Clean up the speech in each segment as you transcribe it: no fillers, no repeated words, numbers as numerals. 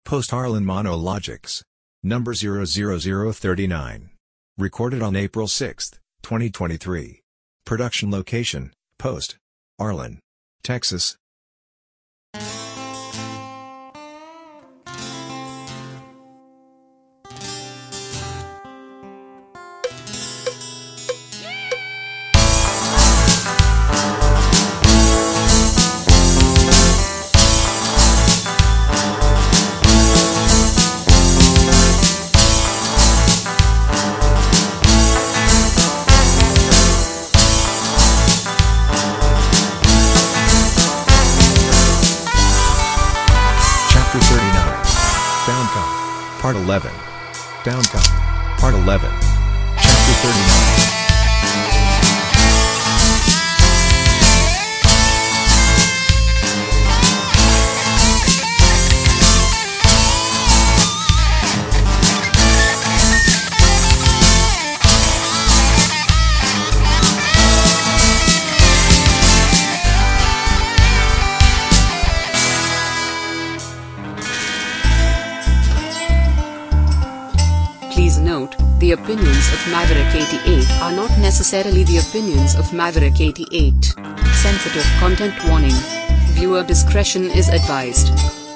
Post Harlan Monologics. Number 00039. Recorded on April 6, 2023. Production location, Post Harlan, Texas. Part 11. Downcome. Part 11. Chapter 39. Please note, the opinions of Maverick 88 are not necessarily the opinions of Maverick 88. Sensitive content warning. Viewer discretion is advised.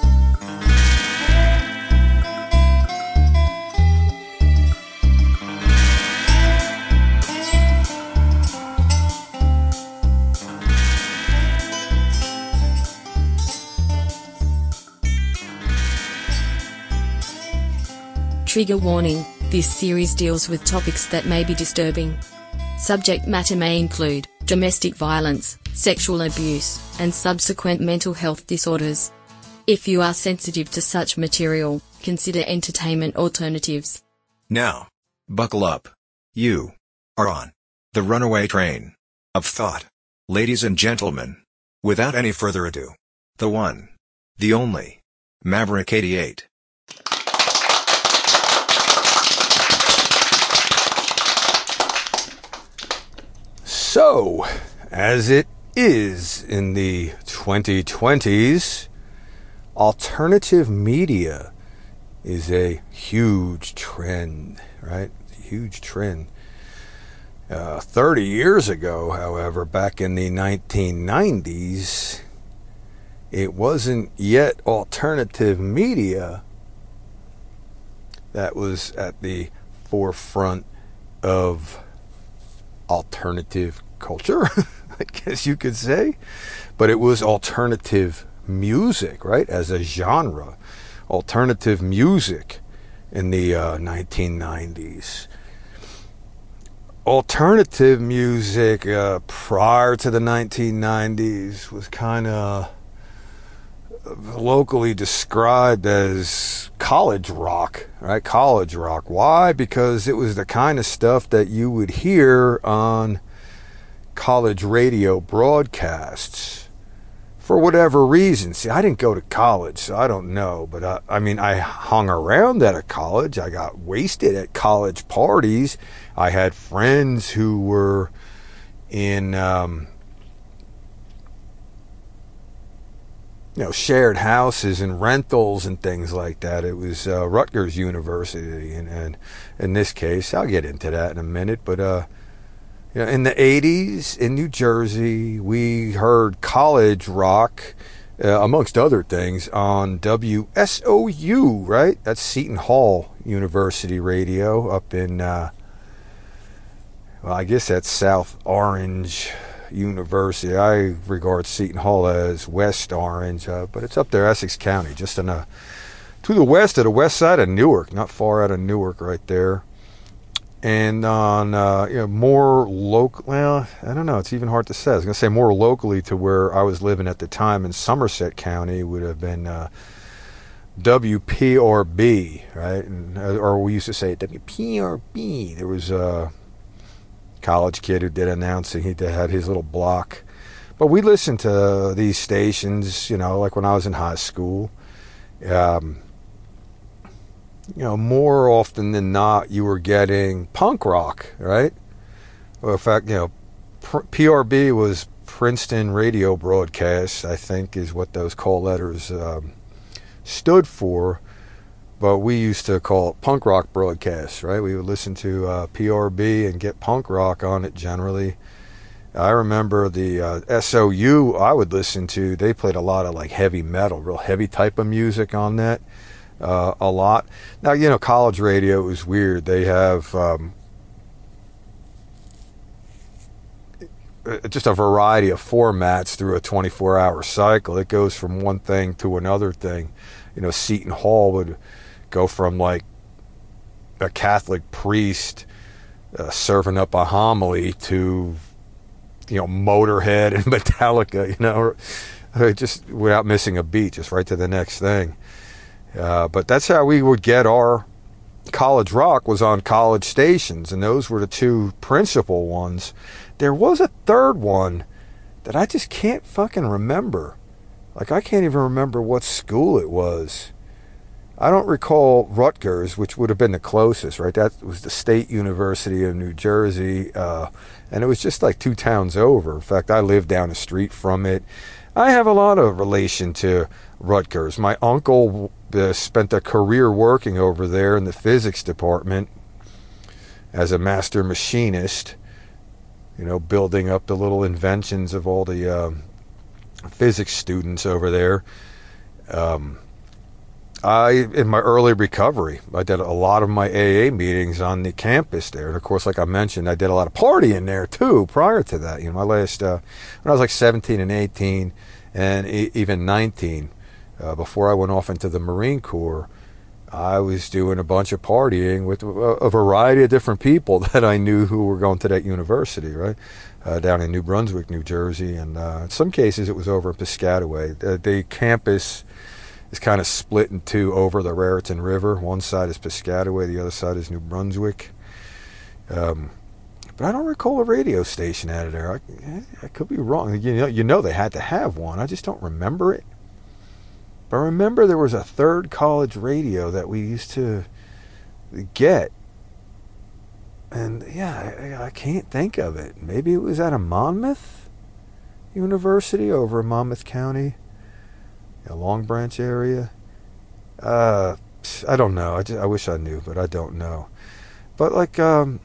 Trigger warning, this series deals with topics that may be disturbing. Subject matter may include domestic violence, sexual abuse, and subsequent mental health disorders. If you are sensitive to such material, consider entertainment alternatives. Now, buckle up. You are on the runaway train of thought. Ladies and gentlemen, without any further ado, the one, the only, Maverick 88. So, as it is in the 2020s, alternative media is a huge trend, right? Huge trend. 30 years ago, however, back in the 1990s, it wasn't yet alternative media that was at the forefront of alternative culture, I guess you could say, but it was alternative music, right, as a genre. Alternative music in the 1990s. Alternative music prior to the 1990s was kind of locally described as college rock, right? College rock. Why? Because it was the kind of stuff that you would hear on college radio broadcasts for whatever reason. See, I didn't go to college, so I don't know, but I hung around at a college. I got wasted at college parties. I had friends who were in shared houses and rentals and things like that. It was Rutgers University, and in this case, I'll get into that in a minute, but in the 80s in New Jersey, we heard college rock, amongst other things, on WSOU, right? That's Seton Hall University Radio up in, I guess that's South Orange University. I regard Seton Hall as West Orange, but it's up there, Essex County, just to the west of the west side of Newark, not far out of Newark right there. And on more local, well, I don't know, it's even hard to say. I was going to say more locally to where I was living at the time in Somerset County would have been WPRB, right? Or we used to say WPRB. There was a college kid who did announcing. He had his little block. But we listened to these stations, like when I was in high school. More often than not, you were getting punk rock, right? Well, in fact, PRB was Princeton Radio Broadcast, I think is what those call letters stood for. but we used to call it punk rock broadcasts, right? We would listen to PRB and get punk rock on it generally. I remember the SOU I would listen to, they played a lot of like heavy metal, real heavy type of music on that, a lot. Now, you know, college radio is weird. They have just a variety of formats through a 24-hour cycle. It goes from one thing to another thing. You know, Seton Hall would go from like a Catholic priest serving up a homily to, you know, Motorhead and Metallica, you know, just without missing a beat, just right to the next thing. But that's how we would get our college rock, was on college stations, and those were the two principal ones. There was a third one that I just can't fucking remember. Like, I can't even remember what school it was. I don't recall Rutgers, which would have been the closest, right? That was the State University of New Jersey, and it was just like 2 towns over. In fact, I lived down the street from it. I have a lot of relation to Rutgers. My uncle spent a career working over there in the physics department as a master machinist, you know, building up the little inventions of all the physics students over there. In my early recovery, I did a lot of my AA meetings on the campus there. And of course, like I mentioned, I did a lot of partying there too prior to that. You know, my last, when I was like 17 and 18 and even 19, before I went off into the Marine Corps, I was doing a bunch of partying with a variety of different people that I knew who were going to that university, right? Down in New Brunswick, New Jersey. And in some cases, it was over in Piscataway. The campus is kind of split in two over the Raritan River. One side is Piscataway, the other side is New Brunswick. But I don't recall a radio station out of there. I could be wrong. You know they had to have one. I just don't remember it. But I remember there was a third college radio that we used to get. And yeah, I can't think of it. Maybe it was at a Monmouth University over in Monmouth County, Long Branch area. I don't know. I wish I knew, but I don't know. But like, when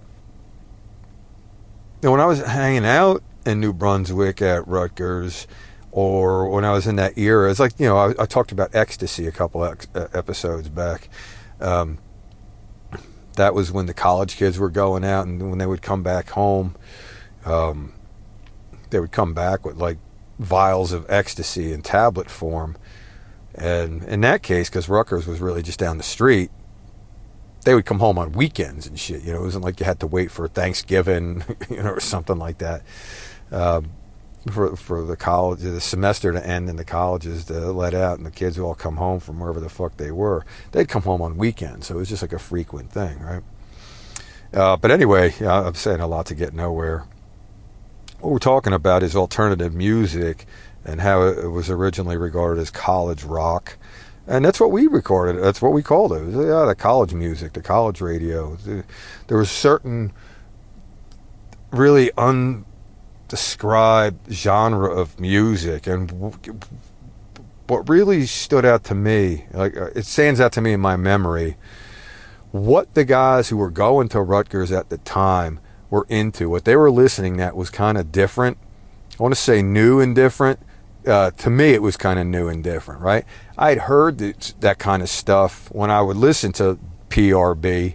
I was hanging out in New Brunswick at Rutgers, or when I was in that era, it's like, you know, I talked about ecstasy a couple episodes back. That was when the college kids were going out, and when they would come back home, they would come back with like vials of ecstasy in tablet form. And in that case, because Rutgers was really just down the street, they would come home on weekends and shit. You know, it wasn't like you had to wait for Thanksgiving, you know, or something like that. For the college, the semester to end and the colleges to let out, and the kids would all come home from wherever the fuck they were. They'd come home on weekends, so it was just like a frequent thing, right? But anyway, I'm saying a lot to get nowhere. What we're talking about is alternative music and how it was originally regarded as college rock. And that's what we recorded. That's what we called it. It was, the college music, the college radio. There was certain really undescribed genre of music. And what really stood out to me, like it stands out to me in my memory, what the guys who were going to Rutgers at the time were into, what they were listening that was kind of different. I want to say new and different. To me, it was kind of new and different, right? I had heard that kind of stuff when I would listen to PRB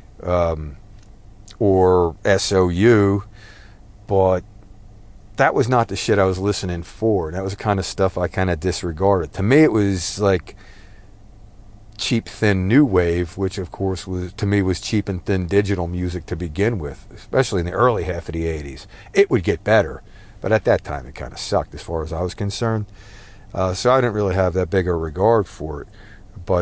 or SOU, but that was not the shit I was listening for. That was the kind of stuff I kind of disregarded. To me, it was like cheap, thin new wave, which of course was, to me, was cheap and thin digital music to begin with, especially in the early half of the 80s. It would get better. But at that time, it kind of sucked as far as I was concerned. So I didn't really have that big a regard for it. But,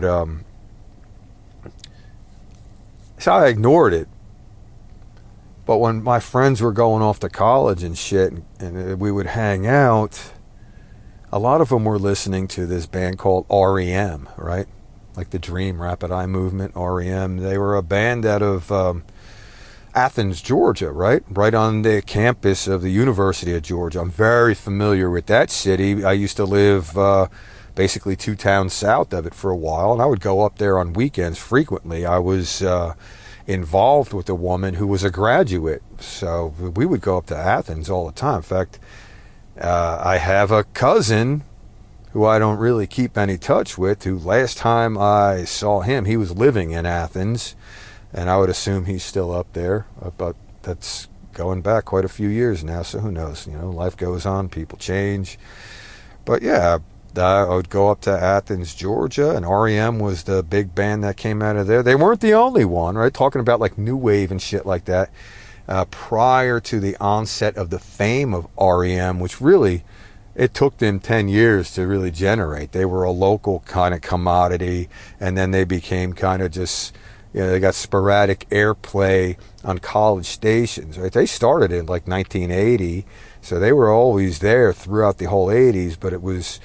so I ignored it. But when my friends were going off to college and shit, and we would hang out, a lot of them were listening to this band called REM, right? Like the Dream Rapid Eye Movement, REM. They were a band out of Athens, Georgia, right on the campus of the University of Georgia. I'm very familiar with that city. I used to live basically 2 towns south of it for a while, and I would go up there on weekends frequently. I was involved with a woman who was a graduate, so we would go up to Athens all the time. In fact, I have a cousin who I don't really keep any touch with, who last time I saw him, he was living in Athens, and I would assume he's still up there, but that's going back quite a few years now, so who knows? Life goes on, people change. But yeah, I would go up to Athens, Georgia, and REM was the big band that came out of there. They weren't the only one, right? Talking about like new wave and shit like that. Prior to the onset of the fame of REM, which really, it took them 10 years to really generate. They were a local kind of commodity, and then they became kind of just, they got sporadic airplay on college stations, right? They started in like 1980, so they were always there throughout the whole 80s, but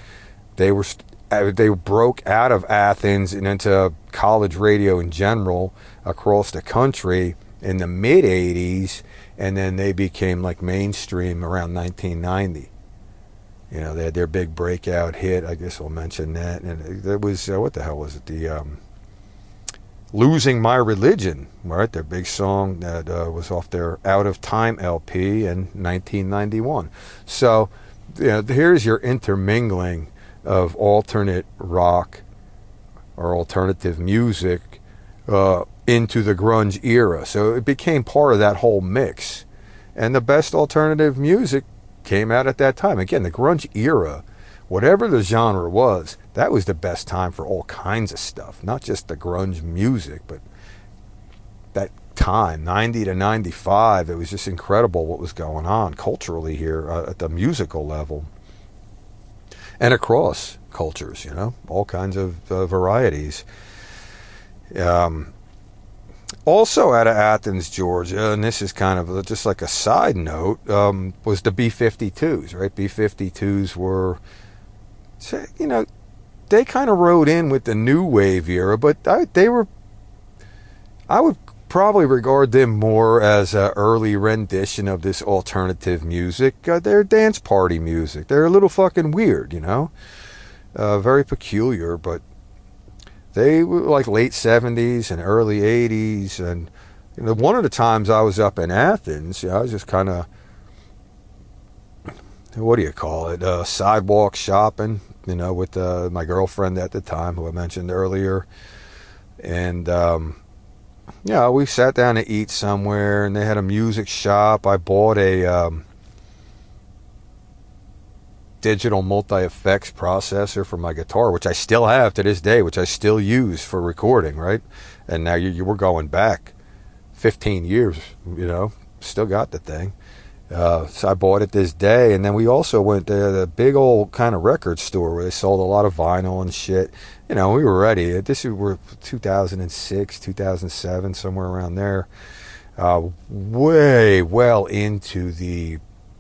they broke out of Athens and into college radio in general across the country in the mid 80s, and then they became like mainstream around 1990. They had their big breakout hit. I guess I'll mention that. And it was, what the hell was it? The Losing My Religion, right? Their big song that was off their Out of Time LP in 1991. So, here's your intermingling of alternate rock or alternative music into the grunge era. So it became part of that whole mix. And the best alternative music came out at that time. Again, the grunge era, whatever the genre was, that was the best time for all kinds of stuff. Not just the grunge music, but that time, 90 to 95, it was just incredible what was going on culturally here at the musical level. And across cultures, all kinds of varieties. Also out of Athens, Georgia, and this is kind of just like a side note, was the B-52s, right? B-52s were, they kind of rode in with the new wave era, but I would probably regard them more as an early rendition of this alternative music. They're dance party music. They're a little fucking weird, very peculiar, but they were like late 70s and early 80s. And one of the times I was up in Athens, I was just kind of, what do you call it, sidewalk shopping, with my girlfriend at the time, who I mentioned earlier. And we sat down to eat somewhere, and they had a music shop. I bought a digital multi-effects processor for my guitar, which I still have to this day, which I still use for recording, right? And now you were going back 15 years, still got the thing. So I bought it this day, and then we also went to the big old kind of record store where they sold a lot of vinyl and shit. We were ready. This was 2006, 2007, somewhere around there. Way well into the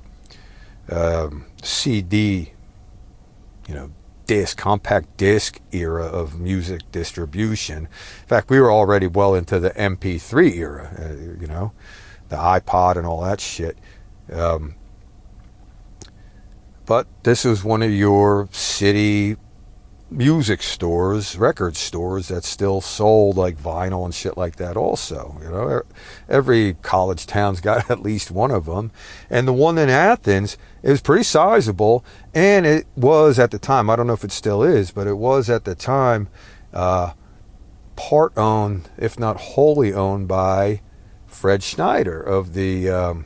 CD, compact disc era of music distribution. In fact, we were already well into the MP3 era, the iPod and all that shit. But this was one of your city music stores, record stores that still sold like vinyl and shit like that also. Every college town's got at least one of them. And the one in Athens is pretty sizable, and it was at the time, I don't know if it still is, but it was at the time part owned, if not wholly owned, by Fred Schneider of the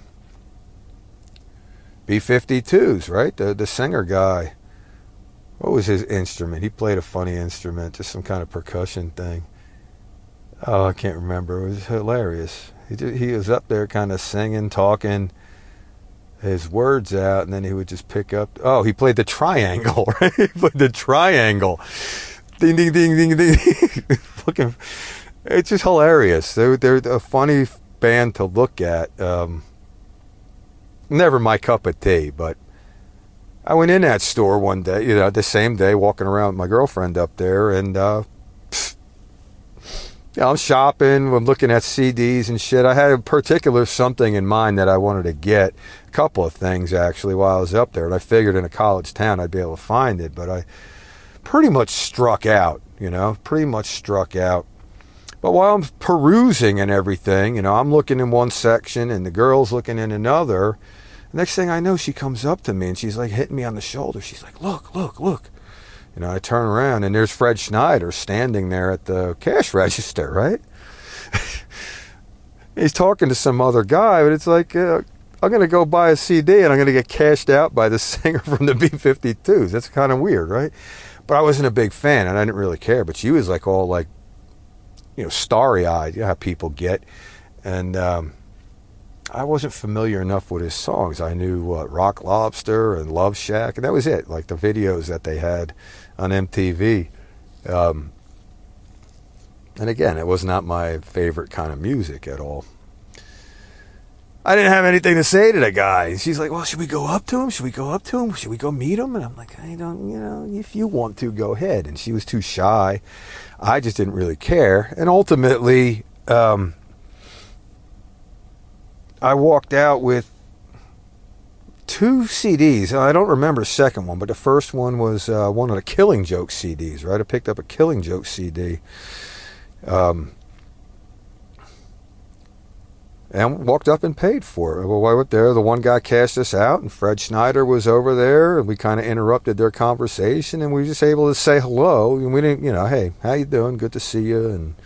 B-52s, right? The singer guy. What was his instrument? He played a funny instrument, just some kind of percussion thing. Oh, I can't remember. It was hilarious. He was up there kind of singing, talking his words out, and then he would just pick up. Oh, he played the triangle, right? He played the triangle. Ding, ding, ding, ding, ding. Fucking, it's just hilarious. They're a funny band to look at. Never my cup of tea, but I went in that store one day, the same day, walking around with my girlfriend up there, and I'm shopping, I'm looking at CDs and shit. I had a particular something in mind that I wanted to get, a couple of things actually, while I was up there, and I figured in a college town I'd be able to find it, but pretty much struck out, pretty much struck out. But while I'm perusing and everything, I'm looking in one section and the girl's looking in another. Next thing I know, she comes up to me and she's like hitting me on the shoulder. She's like, look, look, look. I turn around and there's Fred Schneider standing there at the cash register, right? He's talking to some other guy, but it's like, I'm going to go buy a CD and I'm going to get cashed out by the singer from the B-52s. That's kind of weird, right? But I wasn't a big fan and I didn't really care. But she was like all like, starry-eyed, how people get. And I wasn't familiar enough with his songs. I knew Rock Lobster and Love Shack, and that was it, like the videos that they had on MTV. And again, it was not my favorite kind of music at all. I didn't have anything to say to the guy. And she's like, well, should we go up to him? Should we go up to him? Should we go meet him? And I'm like, I don't, if you want to, go ahead. And she was too shy. I just didn't really care. And ultimately, I walked out with 2 CDs. I don't remember the second one, but the first one was one of the Killing Joke CDs, right? I picked up a Killing Joke CD. And walked up and paid for it. Well, I went there. The one guy cashed us out, and Fred Schneider was over there, and we kind of interrupted their conversation, and we were just able to say hello. And we didn't, hey, how you doing? Good to see you. And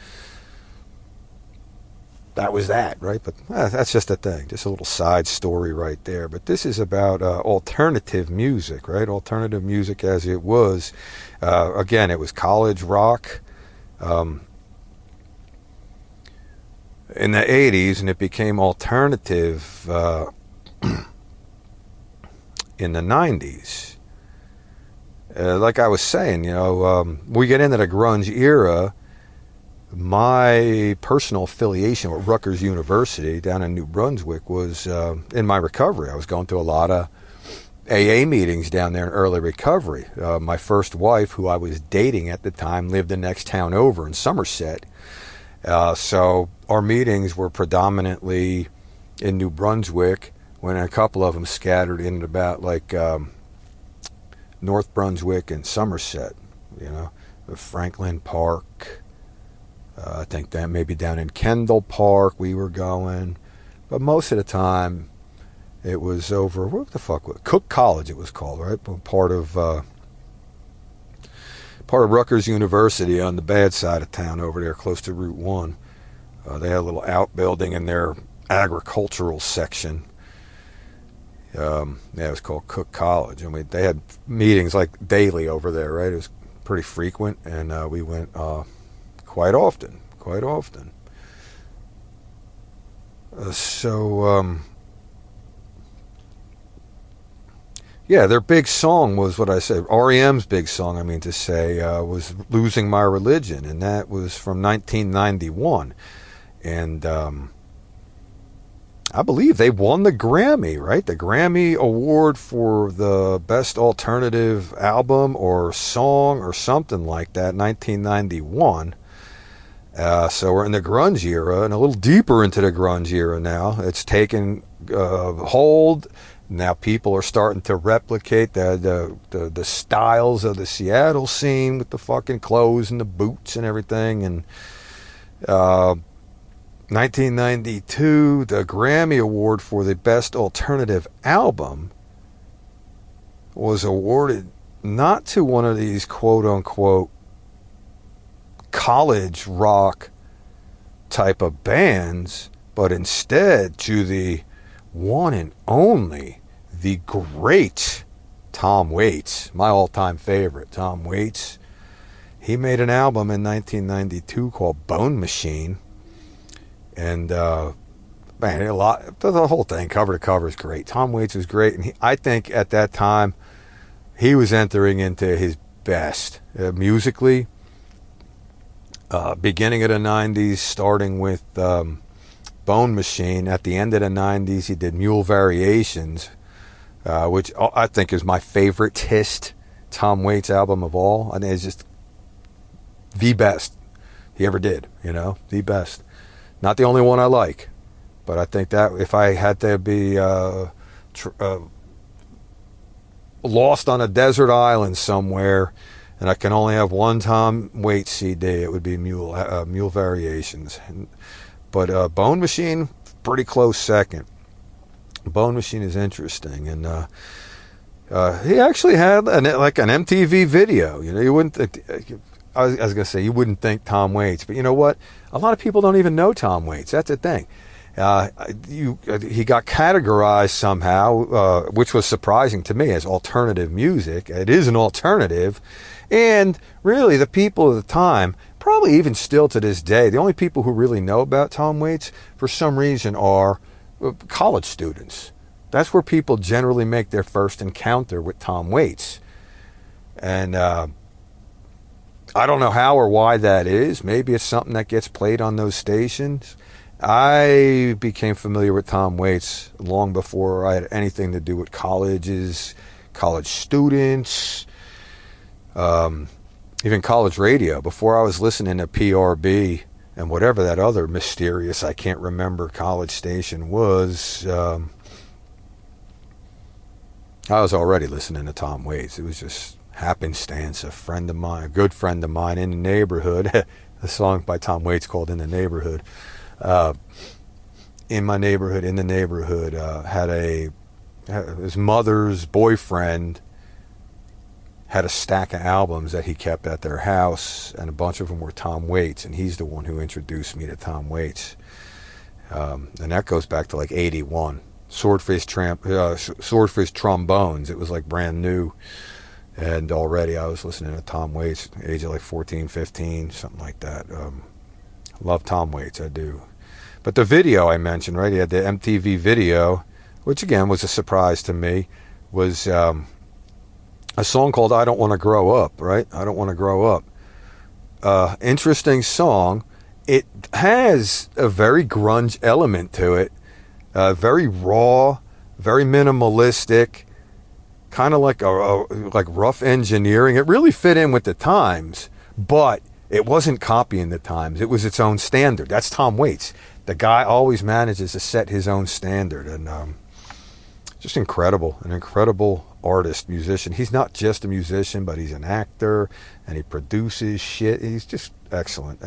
that was that, right? But that's just a thing, just a little side story right there. But this is about alternative music, right? Alternative music as it was. Again, it was college rock. In the 80s, and it became alternative in the 90s. Like I was saying, we get into the grunge era. My personal affiliation with Rutgers University down in New Brunswick was in my recovery. I was going to a lot of AA meetings down there in early recovery. My first wife, who I was dating at the time, lived the next town over in Somerset. So our meetings were predominantly in New Brunswick, when a couple of them scattered in about like North Brunswick and Somerset, Franklin Park. I think that maybe down in Kendall Park we were going. But most of the time it was over, what the fuck was it? Cook College it was called, right? Part of Rutgers University on the bad side of town over there, close to Route 1. They had a little outbuilding in their agricultural section. It was called Cook College. And they had meetings like daily over there, right? It was pretty frequent, and we went quite often. Yeah, their big song was what I said. REM's big song, was Losing My Religion, and that was from 1991. And I believe they won the Grammy, right? The Grammy Award for the Best Alternative Album or Song or something like that, 1991. So we're in the grunge era, and a little deeper into the grunge era now. It's taken hold. Now people are starting to replicate the styles of the Seattle scene with the fucking clothes and the boots and everything. And 1992, the Grammy Award for the Best Alternative Album was awarded not to one of these quote-unquote college rock type of bands, but instead to the one and only, the great Tom Waits, my all-time favorite, Tom Waits. He made an album in 1992 called Bone Machine, and the whole thing, cover to cover, is great. Tom Waits was great, and I think at that time he was entering into his best musically. Beginning of the 90s, starting with Bone Machine. At the end of the 90s, he did Mule Variations, which I think is my favorite Tom Waits album of all. I think it's just the best he ever did, the best. Not the only one I like, but I think that if I had to be lost on a desert island somewhere and I can only have one Tom Waits CD, it would be Mule Variations. But Bone Machine, pretty close second. Bone Machine is interesting, and he actually had an MTV video. You know, you wouldn't. I was gonna say you wouldn't think Tom Waits, but you know what? A lot of people don't even know Tom Waits. That's the thing. He got categorized somehow, which was surprising to me, as alternative music. It is an alternative, and really the people at the time, probably even still to this day, the only people who really know about Tom Waits for some reason are college students. That's where people generally make their first encounter with Tom Waits. And I don't know how or why that is. Maybe it's something that gets played on those stations. I became familiar with Tom Waits long before I had anything to do with colleges, college students, even college radio. Before I was listening to PRB and whatever that other mysterious, I can't remember, college station was, I was already listening to Tom Waits. It was just happenstance. A friend of mine, a good friend of mine in the neighborhood, a song by Tom Waits called In the Neighborhood, in the neighborhood, his mother's boyfriend had a stack of albums that he kept at their house, and a bunch of them were Tom Waits, and he's the one who introduced me to Tom Waits. And that goes back to like 81. Swordfish Trombones. It was like brand new, and already I was listening to Tom Waits, age of like 14, 15, something like that. Love Tom Waits, I do. But the video I mentioned, right? He had the MTV video, which again was a surprise to me, was a song called I Don't Want to Grow Up, right? I Don't Want to Grow Up. Interesting song. It has a very grunge element to it. Very raw, very minimalistic, kind of like like rough engineering. It really fit in with the times, but it wasn't copying the times. It was its own standard. That's Tom Waits. The guy always manages to set his own standard, and just incredible. An incredible artist, musician. He's not just a musician, but he's an actor, and he produces shit. He's just excellent.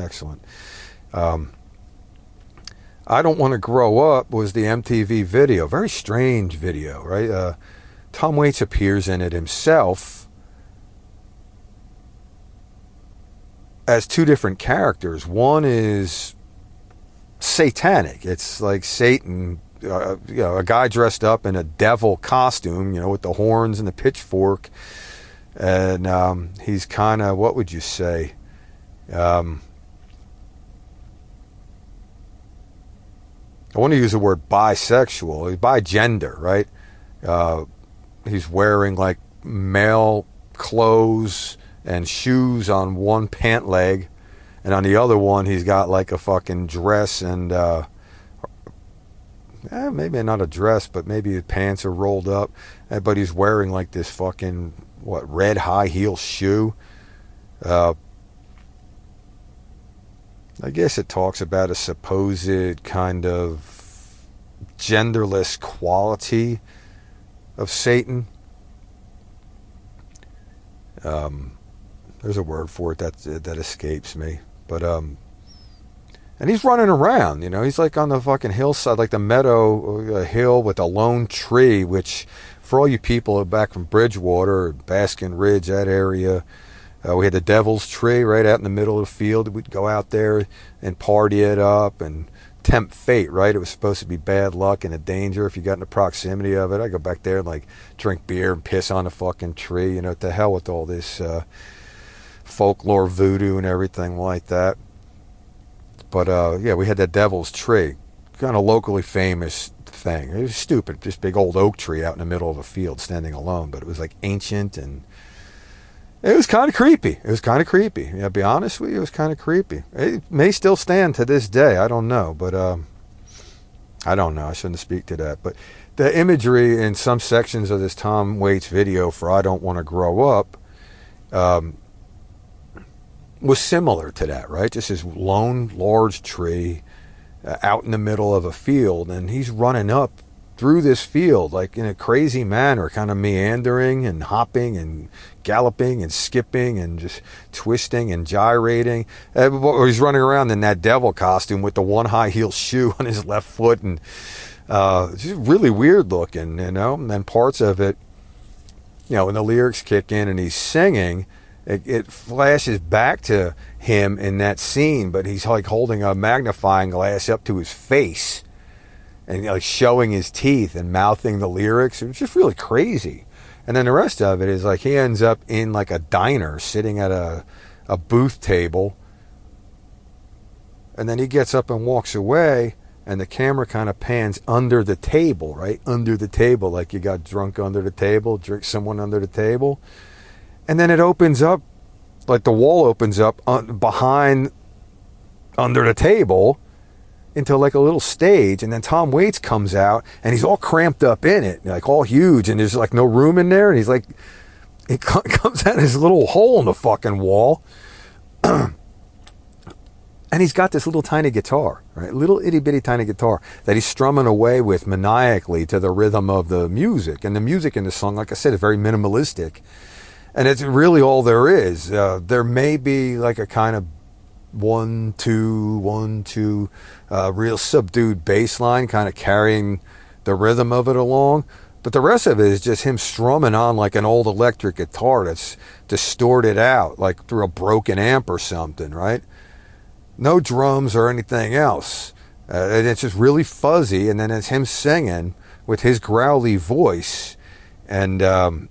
I Don't Want to Grow Up was the MTV video. Very strange video, right? Tom Waits appears in it himself as two different characters. One is satanic. It's like Satan, a guy dressed up in a devil costume, with the horns and the pitchfork. And he's kind of, what would you say? I want to use the word bisexual. He's bi-gender, right? He's wearing like male clothes and shoes on one pant leg, and on the other one he's got like a fucking dress and maybe not a dress, but maybe his pants are rolled up, but he's wearing like this fucking red high heel shoe. I guess it talks about a supposed kind of genderless quality of Satan. There's a word for it that escapes me, but and he's running around. He's like on the fucking hillside, like the meadow hill with a lone tree. Which, for all you people back from Bridgewater, Baskin Ridge, that area. We had the Devil's Tree right out in the middle of the field. We'd go out there and party it up and tempt fate, right? It was supposed to be bad luck and a danger if you got in the proximity of it. I go back there and like drink beer and piss on the fucking tree. To hell with all this folklore, voodoo, and everything like that. But we had that Devil's Tree, kind of locally famous thing. It was stupid, this big old oak tree out in the middle of a field standing alone. But it was like ancient, and it was kind of creepy. I'll be honest with you, it was kind of creepy. It may still stand to this day. I don't know, but I don't know. I shouldn't speak to that. But the imagery in some sections of this Tom Waits video for I Don't Want to Grow Up was similar to that, right? Just this lone, large tree out in the middle of a field, and he's running up through this field, like in a crazy manner, kind of meandering and hopping and galloping and skipping and just twisting and gyrating. Or he's running around in that devil costume with the one high heel shoe on his left foot, and just really weird looking, you know. And then parts of it, you know, when the lyrics kick in and he's singing, it flashes back to him in that scene, but he's like holding a magnifying glass up to his face and like showing his teeth and mouthing the lyrics. It's just really crazy. And then the rest of it is like he ends up in like a diner sitting at a booth table, and then he gets up and walks away, and the camera kind of pans under the table, right? Under the table, like you got drunk under the table, drink someone under the table. And then it opens up, like the wall opens up behind, under the table, into like a little stage, and then Tom Waits comes out, and he's all cramped up in it, like all huge, and there's like no room in there, and he's like, it comes out of his little hole in the fucking wall, and he's got this little tiny guitar, right, little itty bitty tiny guitar that he's strumming away with maniacally to the rhythm of the music, and the music in the song, like I said, is very minimalistic, and it's really all there is. There may be like a kind of 1 2 1 2 real subdued bass line kind of carrying the rhythm of it along, but the rest of it is just him strumming on like an old electric guitar that's distorted out like through a broken amp or something, right? No drums or anything else, and it's just really fuzzy, and then it's him singing with his growly voice, and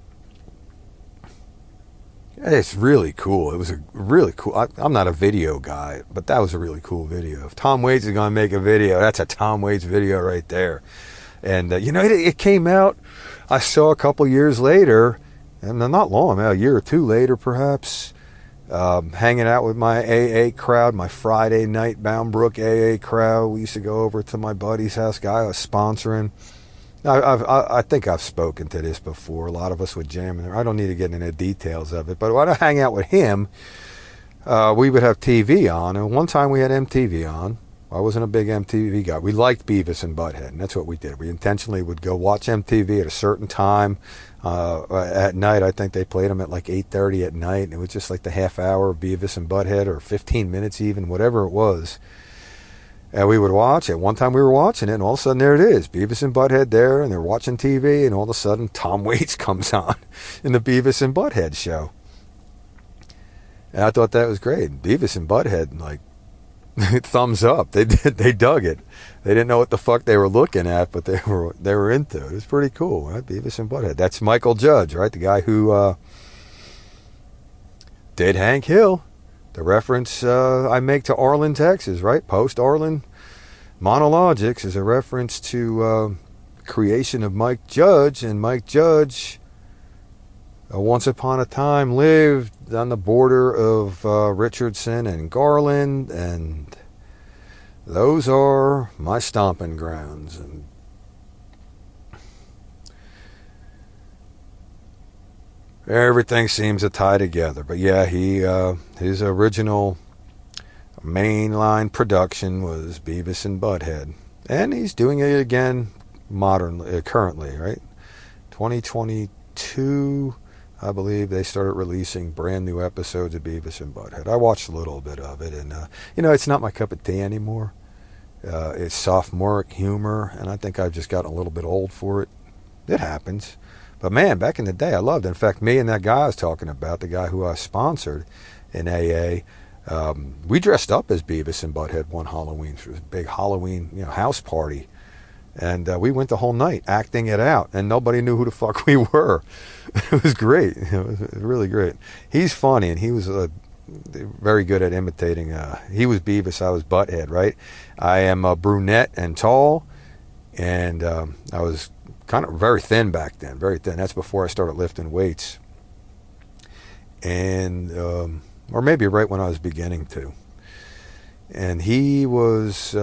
it's really cool. It was a really cool... I'm not a video guy, but that was a really cool video. If Tom Waits is going to make a video, that's a Tom Waits video right there. And, you know, it came out, I saw a couple years later, and not long, a year or two later perhaps, hanging out with my AA crowd, my Friday night Bound Brook AA crowd. We used to go over to my buddy's house, guy I was sponsoring. I think I've spoken to this before. A lot of us would jam in there. I don't need to get into the details of it. But when I hang out with him, we would have TV on. And one time we had MTV on. I wasn't a big MTV guy. We liked Beavis and Butthead, and that's what we did. We intentionally would go watch MTV at a certain time at night. I think they played them at like 8:30 at night. And it was just like the half hour of Beavis and Butthead, or 15 minutes even, whatever it was. And we would watch it. One time we were watching it, and all of a sudden there it is, Beavis and Butthead there, and they're watching TV, and all of a sudden Tom Waits comes on in the Beavis and Butthead show. And I thought that was great. Beavis and Butthead, like, thumbs up. They dug it. They didn't know what the fuck they were looking at, but they were into it. It was pretty cool, right? Beavis and Butthead. That's Michael Judge, right? The guy who did Hank Hill. The reference I make to Arlen, Texas, right? Post-Arlen Monologics is a reference to creation of Mike Judge. And Mike Judge, once upon a time, lived on the border of Richardson and Garland. And those are my stomping grounds. And everything seems to tie together. But yeah, his original mainline production was Beavis and Butthead, and he's doing it again currently, right? 2022, I believe they started releasing brand new episodes of Beavis and Butthead. I watched a little bit of it, and you know, it's not my cup of tea anymore. It's sophomoric humor, and I think I've just gotten a little bit old for it. It happens. But man, back in the day, I loved it. In fact, me and that guy I was talking about, the guy who I sponsored in AA, we dressed up as Beavis and Butthead one Halloween. It was a big Halloween, house party. And we went the whole night acting it out, and nobody knew who the fuck we were. It was great. It was really great. He's funny, and he was very good at imitating. He was Beavis, I was Butthead, right? I am brunette and tall, and I was kind of very thin back then, very thin. That's before I started lifting weights. And, or maybe right when I was beginning to. And he was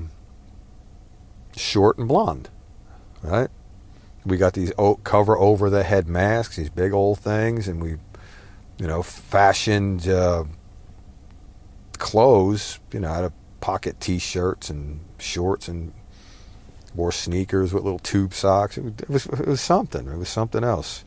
short and blonde, right? We got these cover over the head masks, these big old things, and we, fashioned clothes, out of pocket t-shirts and shorts and Wore sneakers with little tube socks. It was something. It was something else.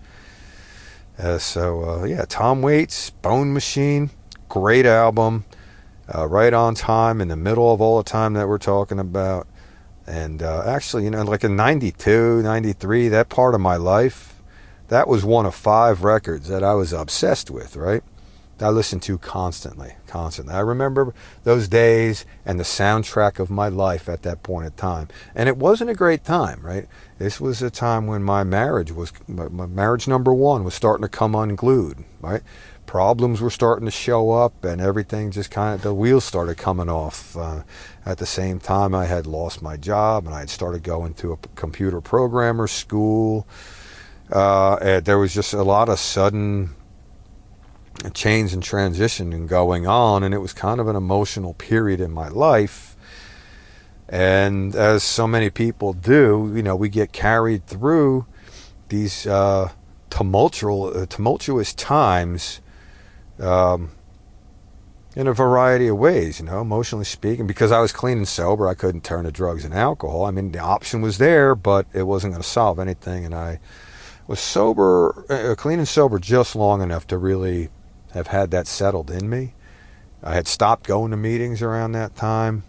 Tom Waits, Bone Machine, great album. Right on time, in the middle of all the time that we're talking about. And actually, like in 92, 93, that part of my life, that was one of 5 records that I was obsessed with, right? I listened to constantly. I remember those days and the soundtrack of my life at that point in time. And it wasn't a great time, right? This was a time when my marriage number 1 was starting to come unglued, right? Problems were starting to show up, and everything just the wheels started coming off. At the same time, I had lost my job, and I had started going to a computer programmer school. And there was just a lot of sudden change and transition and going on, and it was kind of an emotional period in my life. And as so many people do, we get carried through these tumultuous times in a variety of ways, emotionally speaking. Because I was clean and sober, I couldn't turn to drugs and alcohol. I mean, the option was there, but it wasn't going to solve anything. And I was clean and sober just long enough to really have had that settled in me. I had stopped going to meetings around that time,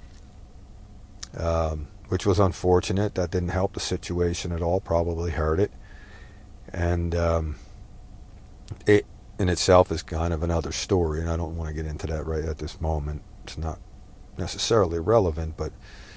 which was unfortunate. That didn't help the situation at all, probably hurt it. And it in itself is kind of another story, and I don't want to get into that right at this moment. It's not necessarily relevant, but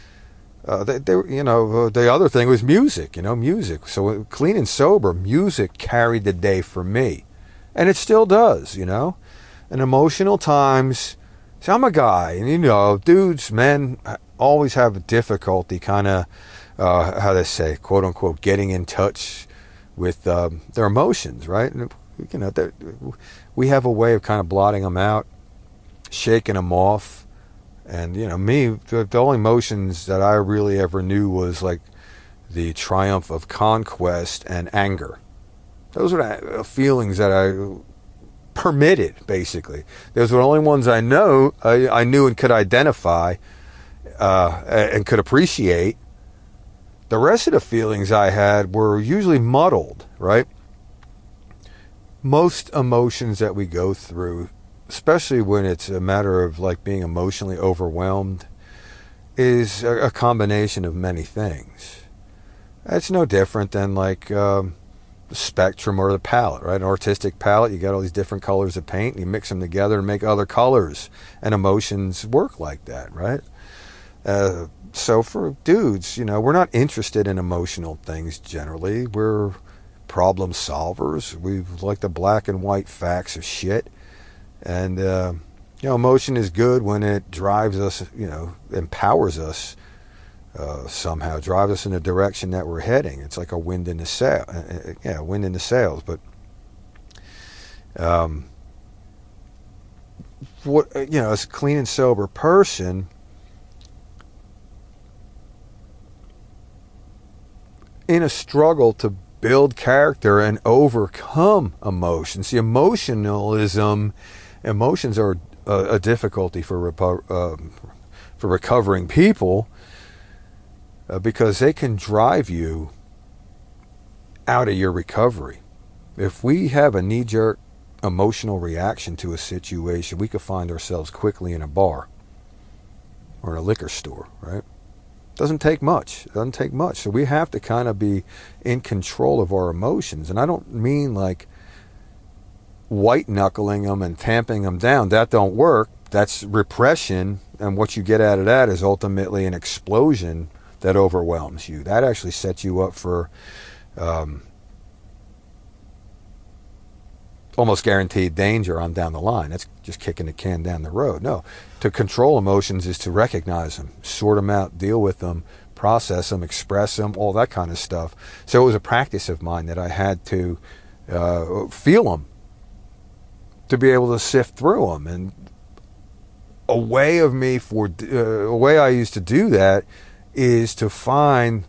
the other thing was music, music. So clean and sober, music carried the day for me. And it still does, In emotional times, see, I'm a guy, and dudes, men, always have a difficulty kind of, how they say, quote unquote, getting in touch with their emotions, right? And, we have a way of kind of blotting them out, shaking them off. And, me, the only emotions that I really ever knew was like the triumph of conquest and anger. Those were the feelings that I permitted, basically. Those were the only ones I knew and could identify and could appreciate. The rest of the feelings I had were usually muddled, right? Most emotions that we go through, especially when it's a matter of like being emotionally overwhelmed, is a combination of many things. It's no different than like the spectrum or the palette, right? An artistic palette, you got all these different colors of paint, and you mix them together and make other colors, and emotions work like that, right? So for dudes, we're not interested in emotional things generally. We're problem solvers. We like the black and white facts of shit. And, emotion is good when it drives us, empowers us somehow, drives us in the direction that we're heading. It's like a wind in the sail. Wind in the sails. But, as a clean and sober person, in a struggle to build character and overcome emotions. See, emotions are a difficulty for recovering people because they can drive you out of your recovery. If we have a knee-jerk emotional reaction to a situation, we could find ourselves quickly in a bar or in a liquor store, right? Doesn't take much. So we have to kind of be in control of our emotions. And I don't mean like white knuckling them and tamping them down. That don't work. That's repression. And what you get out of that is ultimately an explosion that overwhelms you. That actually sets you up for almost guaranteed danger on down the line. That's just kicking the can down the road. No, to control emotions is to recognize them, sort them out, deal with them, process them, express them, all that kind of stuff. So it was a practice of mine that I had to feel them, to be able to sift through them. And a way I used to do that is to find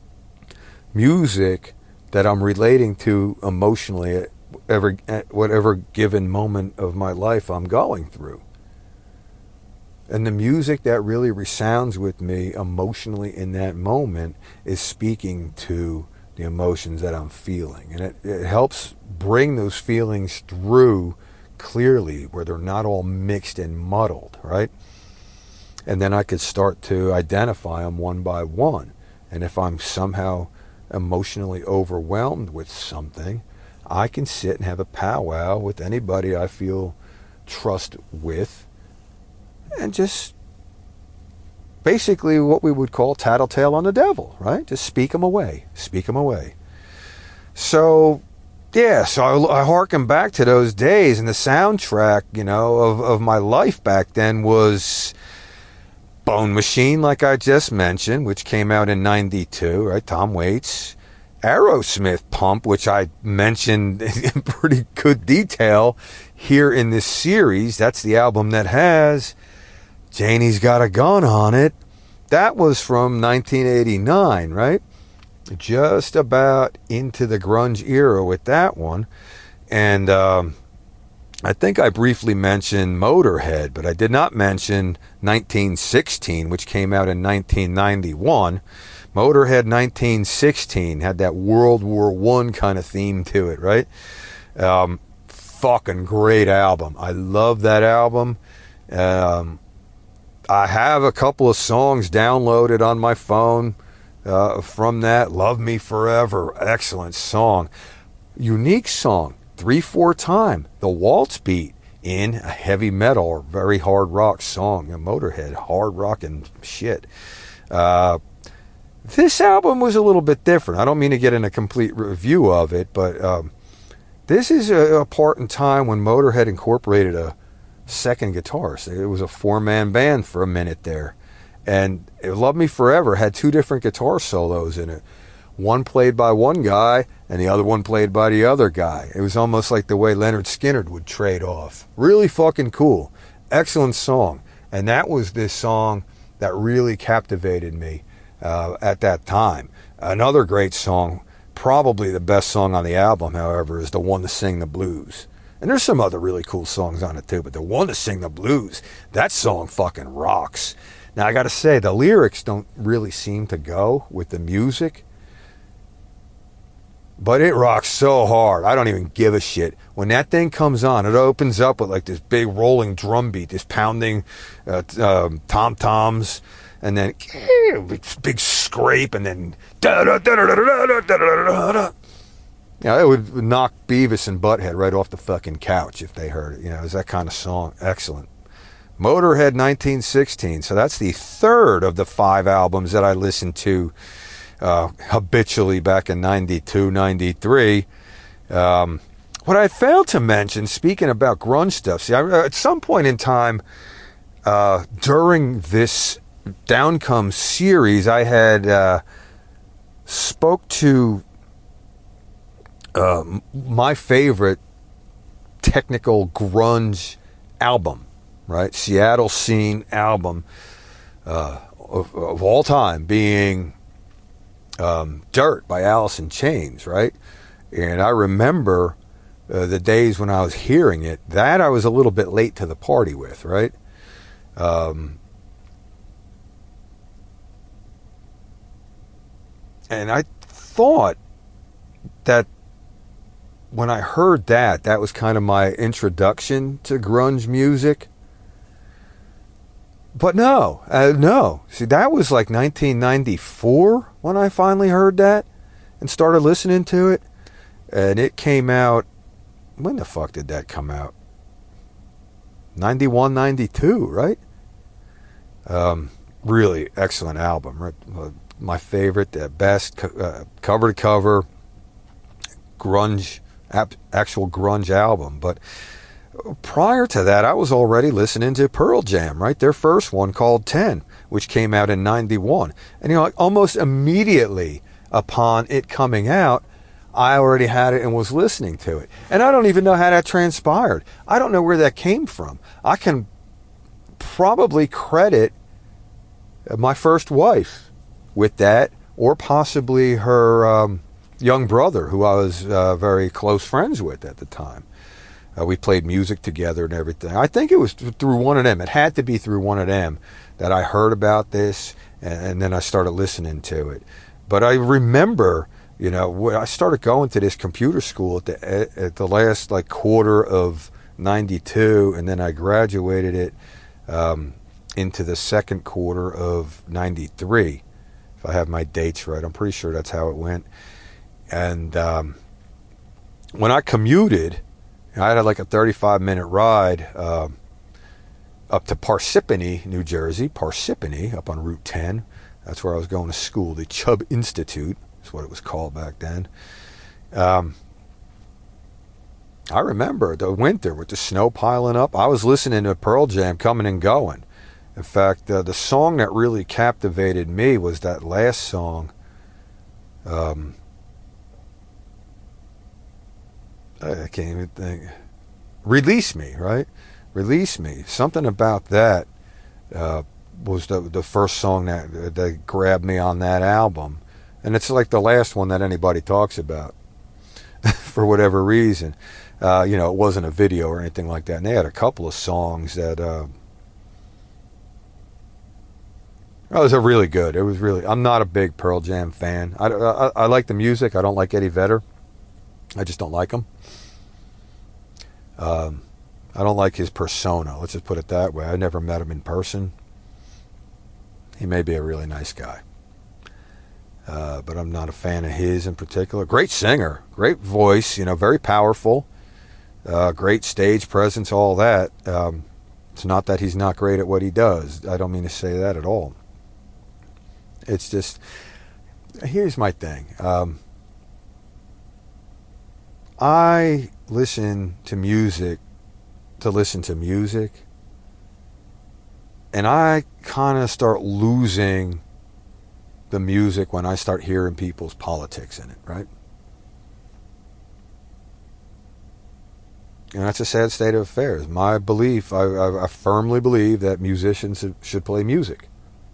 music that I'm relating to emotionally at whatever given moment of my life I'm going through. And the music that really resounds with me emotionally in that moment is speaking to the emotions that I'm feeling. And it helps bring those feelings through clearly where they're not all mixed and muddled, right? And then I could start to identify them one by one. And if I'm somehow emotionally overwhelmed with something, I can sit and have a powwow with anybody I feel trust with and just basically what we would call tattletale on the devil, right? Just speak them away. Speak them away. So, yeah, so I harken back to those days, and the soundtrack, of my life back then was Bone Machine, like I just mentioned, which came out in 92, right? Tom Waits. Aerosmith Pump, which I mentioned in pretty good detail here in this series. That's the album that has Janie's Got a Gun on it. That was from 1989, right? Just about into the grunge era with that one. And I think I briefly mentioned Motorhead, but I did not mention 1916, which came out in 1991. Motorhead 1916 had that World War I kind of theme to it, right? Fucking great album. I love that album. I have a couple of songs downloaded on my phone from that. Love Me Forever, excellent song. Unique song, 3/4 time, the waltz beat in a heavy metal or very hard rock song. Motorhead, hard rocking shit. This album was a little bit different. I don't mean to get in a complete review of it, but this is a part in time when Motorhead incorporated a second guitarist. It was a 4-man band for a minute there. And Love Me Forever had 2 different guitar solos in it. One played by one guy, and the other one played by the other guy. It was almost like the way Leonard Skinner would trade off. Really fucking cool. Excellent song. And that was this song that really captivated me at that time. Another great song, probably the best song on the album, however, is The One to Sing the Blues. And there's some other really cool songs on it too, but The One to Sing the Blues, that song fucking rocks. Now I gotta say, the lyrics don't really seem to go with the music, but it rocks so hard. I don't even give a shit. When that thing comes on, it opens up with like this big rolling drum beat, this pounding tom-toms, and then big scrape, and then it would knock Beavis and Butthead right off the fucking couch if they heard it. It was that kind of song. Excellent. Motorhead 1916. So that's the third of the 5 albums that I listened to habitually back in 92, 93. What I failed to mention, speaking about grunge stuff, see, at some point in time during this Downcome series, I had spoke to my favorite technical grunge album, right? Seattle scene album of all time being Dirt by Alice in Chains, right? And I remember the days when I was hearing it, that I was a little bit late to the party with, right? And I thought that when I heard that was kind of my introduction to grunge music. But no. See, that was like 1994 when I finally heard that and started listening to it. And it came out, when the fuck did that come out? 91, 92, right? Really excellent album, right? My favorite, the best, cover to cover, grunge, actual grunge album. But prior to that, I was already listening to Pearl Jam, right? Their first one called 10, which came out in 91. And almost immediately upon it coming out, I already had it and was listening to it. And I don't even know how that transpired. I don't know where that came from. I can probably credit my first wife with that, or possibly her young brother, who I was very close friends with at the time. We played music together and everything. I think it was through one of them. It had to be through one of them that I heard about this, and then I started listening to it. But I remember, when I started going to this computer school at the last quarter of '92, and then I graduated it into the second quarter of '93, if I have my dates right. I'm pretty sure that's how it went. And when I commuted, I had a 35-minute ride up to Parsippany, New Jersey. Parsippany, up on Route 10. That's where I was going to school. The Chubb Institute is what it was called back then. I remember the winter with the snow piling up. I was listening to Pearl Jam coming and going. In fact, the song that really captivated me was that last song. I can't even think. Release Me, right? Release Me. Something about that was the first song that grabbed me on that album. And it's the last one that anybody talks about for whatever reason. It wasn't a video or anything like that. And they had a couple of songs that was really good. It was really. I'm not a big Pearl Jam fan. I like the music. I don't like Eddie Vedder. I just don't like him. I don't like his persona. Let's just put it that way. I never met him in person. He may be a really nice guy. But I'm not a fan of his in particular. Great singer. Great voice. Very powerful. Great stage presence, all that. It's not that he's not great at what he does. I don't mean to say that at all. It's just, here's my thing. I listen to music to listen to music, and I kind of start losing the music when I start hearing people's politics in it, right? And that's a sad state of affairs. My belief, I firmly believe that musicians should play music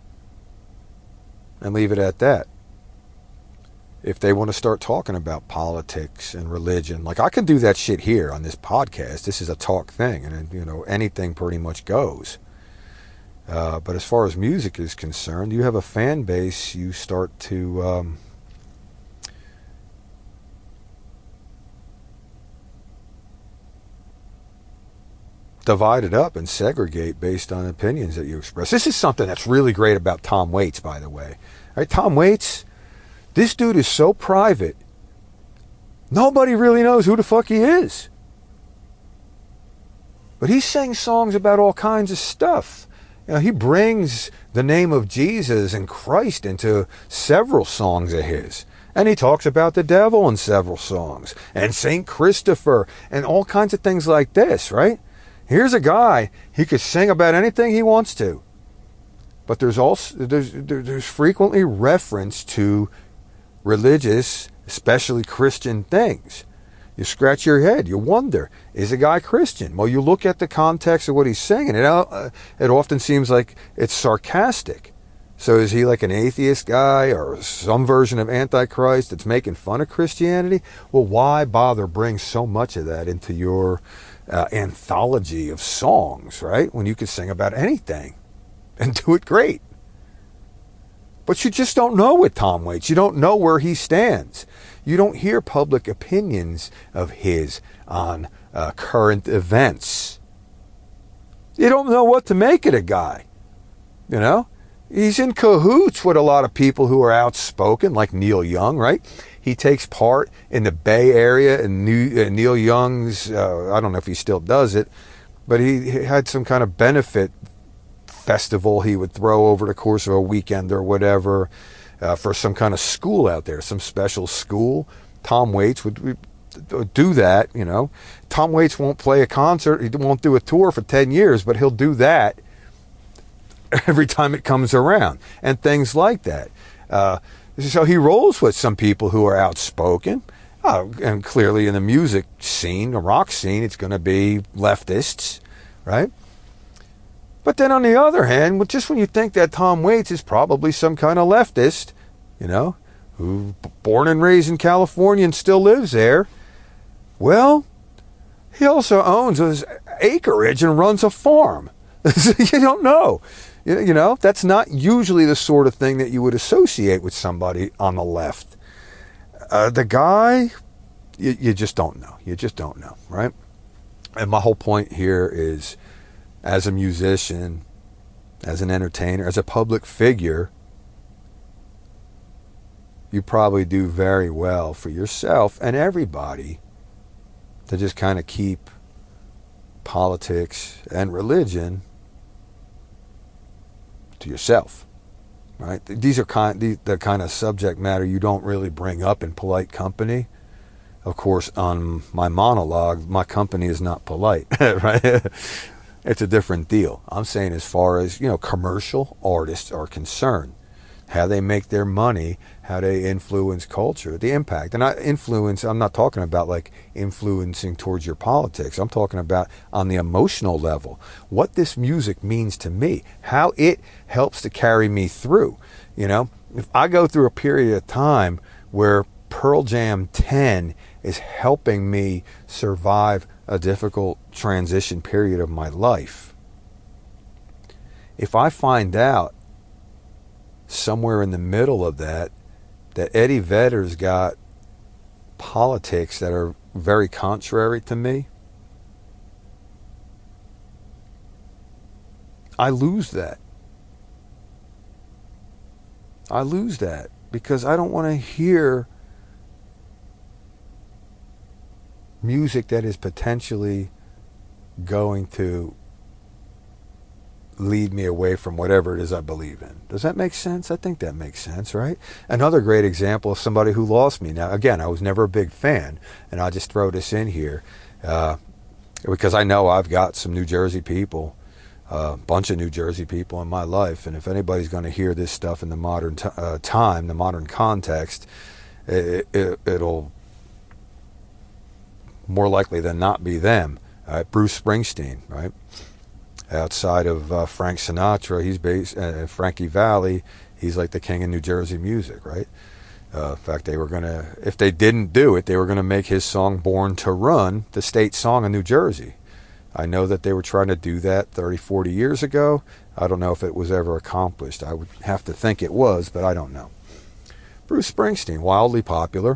and leave it at that. If they want to start talking about politics and religion, I can do that shit here on this podcast. This is a talk thing, and anything pretty much goes. But as far as music is concerned, you have a fan base. You start to divide it up and segregate based on opinions that you express. This is something that's really great about Tom Waits, by the way. All right, Tom Waits. This dude is so private, nobody really knows who the fuck he is. But he sings songs about all kinds of stuff. He brings the name of Jesus and Christ into several songs of his. And he talks about the devil in several songs. And St. Christopher and all kinds of things like this, right? Here's a guy, he could sing about anything he wants to. But there's frequently reference to religious, especially Christian things. You scratch your head. You wonder, is a guy Christian? Well, you look at the context of what he's saying. It often seems like it's sarcastic. So is he like an atheist guy or some version of Antichrist that's making fun of Christianity? Well, why bother bring so much of that into your anthology of songs, right? When you can sing about anything and do it great. But you just don't know with Tom Waits. You don't know where he stands. You don't hear public opinions of his on current events. You don't know what to make of the guy. He's in cahoots with a lot of people who are outspoken, like Neil Young, right? He takes part in the Bay Area and Neil Young's, I don't know if he still does it, but he had some kind of benefit festival he would throw over the course of a weekend or whatever for some kind of school out there, some special school. Tom Waits would do that, Tom Waits won't play a concert, he won't do a tour for 10 years, but he'll do that every time it comes around, and things like that. So he rolls with some people who are outspoken, and clearly in the music scene, the rock scene, it's going to be leftists, right? But then on the other hand, just when you think that Tom Waits is probably some kind of leftist, who born and raised in California and still lives there, well, He also owns his acreage and runs a farm. You don't know. You know, that's not usually the sort of thing that you would associate with somebody on the left. The guy, you just don't know. You just don't know, right? And my whole point here is, as a musician, as an entertainer, as a public figure, you probably do very well for yourself and everybody to just kind of keep politics and religion to yourself, right? These are the kind of subject matter you don't really bring up in polite company. Of course, on my monologue, my company is not polite, right? It's a different deal. I'm saying as far as, you know, commercial artists are concerned, how they make their money, how they influence culture, the impact. And I'm not talking about like influencing towards your politics. I'm talking about on the emotional level, what this music means to me, how it helps to carry me through. You know, if I go through a period of time where Pearl Jam 10 is helping me survive a difficult transition period of my life, if I find out somewhere in the middle of that Eddie Vedder's got politics that are very contrary to me, I lose that. I lose that because I don't want to hear music that is potentially going to lead me away from whatever it is I believe in. Does that make sense? I think that makes sense, right? Another great example of somebody who lost me. Now, again, I was never a big fan, and I'll just throw this in here because I know I've got some New Jersey people, a bunch of New Jersey people in my life, and if anybody's going to hear this stuff in the modern time, the modern context, it'll more likely than not be them. Bruce Springsteen, right? Outside of Frank Sinatra, he's based Frankie Valli. He's like the king of New Jersey music, right? In fact, they were gonna, if they didn't do it, they were gonna make his song "Born to Run" the state song of New Jersey. I know that they were trying to do that 30, 40 years ago. I don't know if it was ever accomplished. I would have to think it was, but I don't know. Bruce Springsteen, wildly popular.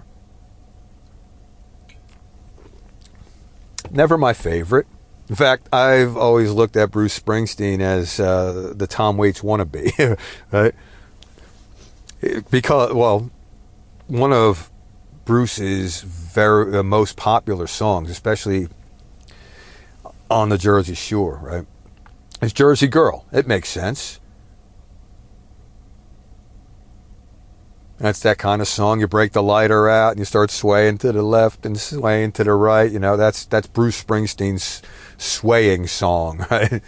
Never my favorite. In fact, I've always looked at Bruce Springsteen as the Tom Waits wannabe, right? Because, well, one of Bruce's most popular songs, especially on the Jersey Shore, right, is Jersey Girl. It makes sense. That's that kind of song. You break the lighter out and you start swaying to the left and swaying to the right. You know, that's Bruce Springsteen's swaying song, right?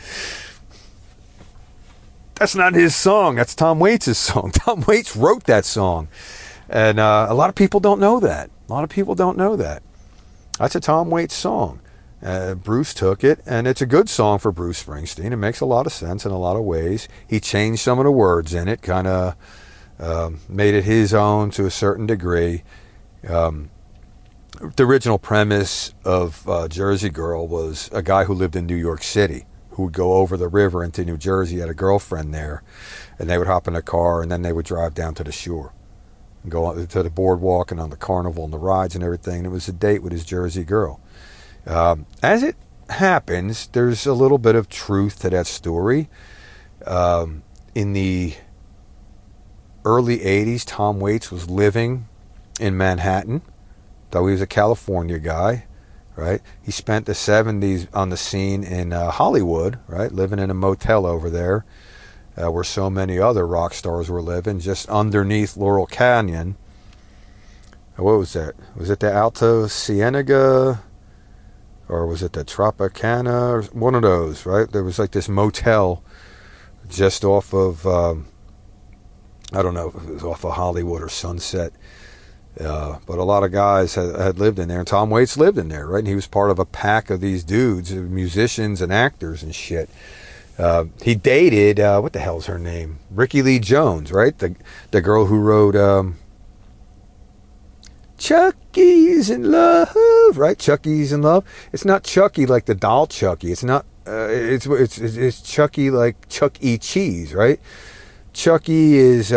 That's not his song. That's Tom Waits' song. Tom Waits wrote that song. And a lot of people don't know that. A lot of people don't know that. That's a Tom Waits song. Bruce took it, and it's a good song for Bruce Springsteen. It makes a lot of sense in a lot of ways. He changed some of the words in it, kind of made it his own to a certain degree. The original premise of Jersey Girl was a guy who lived in New York City who would go over the river into New Jersey, had a girlfriend there, and they would hop in a car and then they would drive down to the shore and go to the boardwalk and on the carnival and the rides and everything. And it was a date with his Jersey Girl. As it happens, there's a little bit of truth to that story. In the early 80s, Tom Waits was living in Manhattan, though he was a California guy, right? He spent the 70s on the scene in Hollywood, right? Living in a motel over there where so many other rock stars were living, just underneath Laurel Canyon. What was that? Was it the Alto Cienega? Or was it the Tropicana? Or one of those, right? There was like this motel just off of, I don't know if it was off of Hollywood or Sunset. But a lot of guys had lived in there. And Tom Waits lived in there, right? And he was part of a pack of these dudes, musicians and actors and shit. He dated, what the hell's her name? Rickie Lee Jones, right? The girl who wrote Chucky's in love, right? Chucky's in love. It's not Chucky like the doll Chucky. It's not. It's Chucky like Chuck E. Cheese, right? Chucky is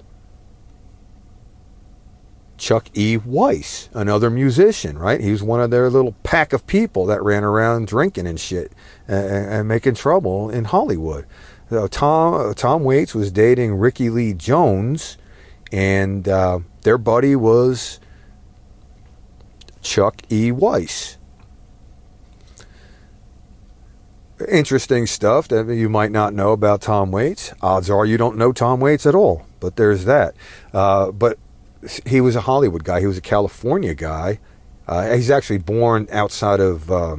Chuck E. Weiss, another musician, right? He was one of their little pack of people that ran around drinking and shit and making trouble in Hollywood. So Tom Waits was dating Ricky Lee Jones, and their buddy was Chuck E. Weiss. Interesting stuff that you might not know about Tom Waits. Odds are you don't know Tom Waits at all, but there's that. But he was a Hollywood guy. He was a California guy. He's actually born outside of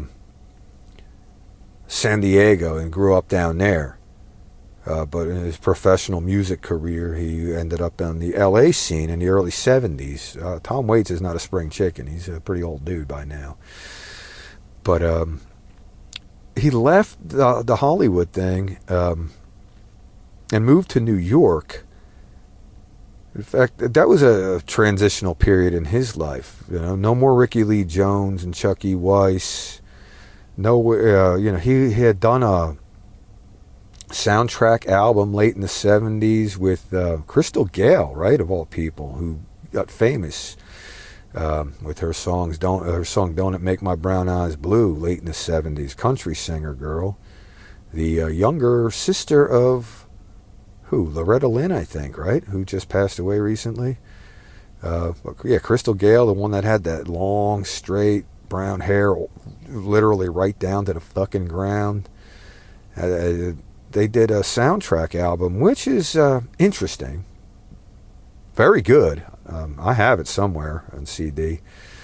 San Diego and grew up down there. But in his professional music career, he ended up on the LA scene in the early 70s. Tom Waits is not a spring chicken. He's a pretty old dude by now. But he left the Hollywood thing and moved to New York. In fact, that was a transitional period in his life. You know, no more Ricky Lee Jones and Chuck E. Weiss. No, he had done a soundtrack album late in the 70s with Crystal Gayle, right, of all people, who got famous with her song "Don't It Make My Brown Eyes Blue" late in the 70s. Country singer girl, the younger sister of Loretta Lynn, I think, right? Who just passed away recently. Crystal Gayle, the one that had that long, straight brown hair, literally right down to the fucking ground. They did a soundtrack album, which is interesting. Very good. I have it somewhere on CD.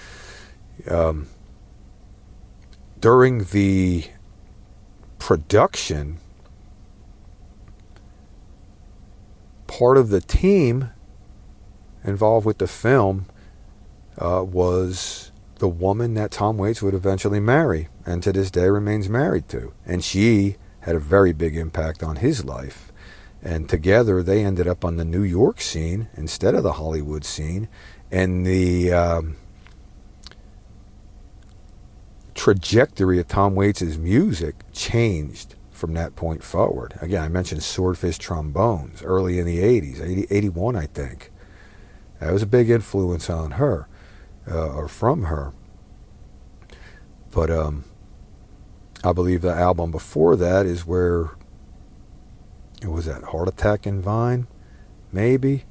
During the production, part of the team involved with the film was the woman that Tom Waits would eventually marry, and to this day remains married to. And she had a very big impact on his life. And together they ended up on the New York scene instead of the Hollywood scene. And the trajectory of Tom Waits' music changed from that point forward. Again, I mentioned Swordfish Trombones early in the 80s, 81, I think. That was a big influence on her, or from her. But I believe the album before that is where, was that Heart Attack in Vine? Maybe.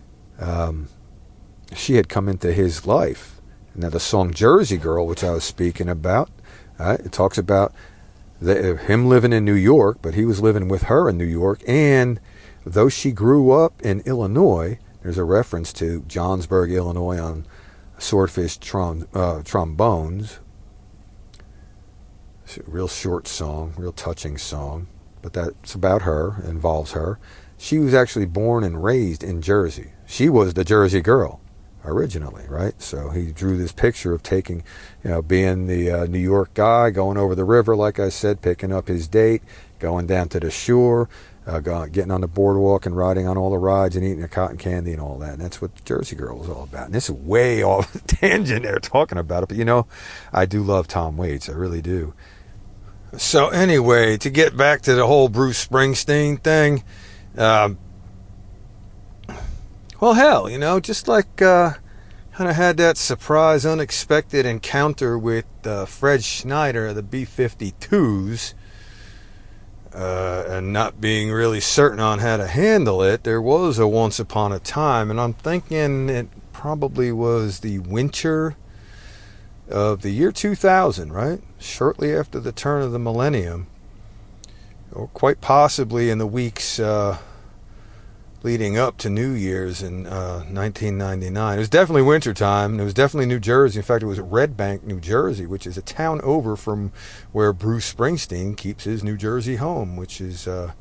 She had come into his life. Now the song Jersey Girl, which I was speaking about, it talks about him living in New York, but he was living with her in New York. And though she grew up in Illinois, there's a reference to Johnsburg, Illinois on Swordfish Trombones. It's a real short song, real touching song, but that's about her, involves her. She was actually born and raised in Jersey. She was the Jersey Girl originally, right? So he drew this picture of taking, being the New York guy, going over the river, like I said, picking up his date, going down to the shore, getting on the boardwalk and riding on all the rides and eating a cotton candy and all that. And that's what the Jersey Girl was all about. And this is way off the tangent there talking about it, but I do love Tom Waits. I really do. So anyway, to get back to the whole Bruce Springsteen thing, well, hell, just like kind of had that surprise, unexpected encounter with Fred Schneider of the B-52s, and not being really certain on how to handle it. There was a once upon a time, and I'm thinking it probably was the winter of the year 2000, right? Shortly after the turn of the millennium, or quite possibly in the weeks leading up to New Year's in 1999. It was definitely wintertime, and it was definitely New Jersey. In fact, it was Red Bank, New Jersey, which is a town over from where Bruce Springsteen keeps his New Jersey home, which is the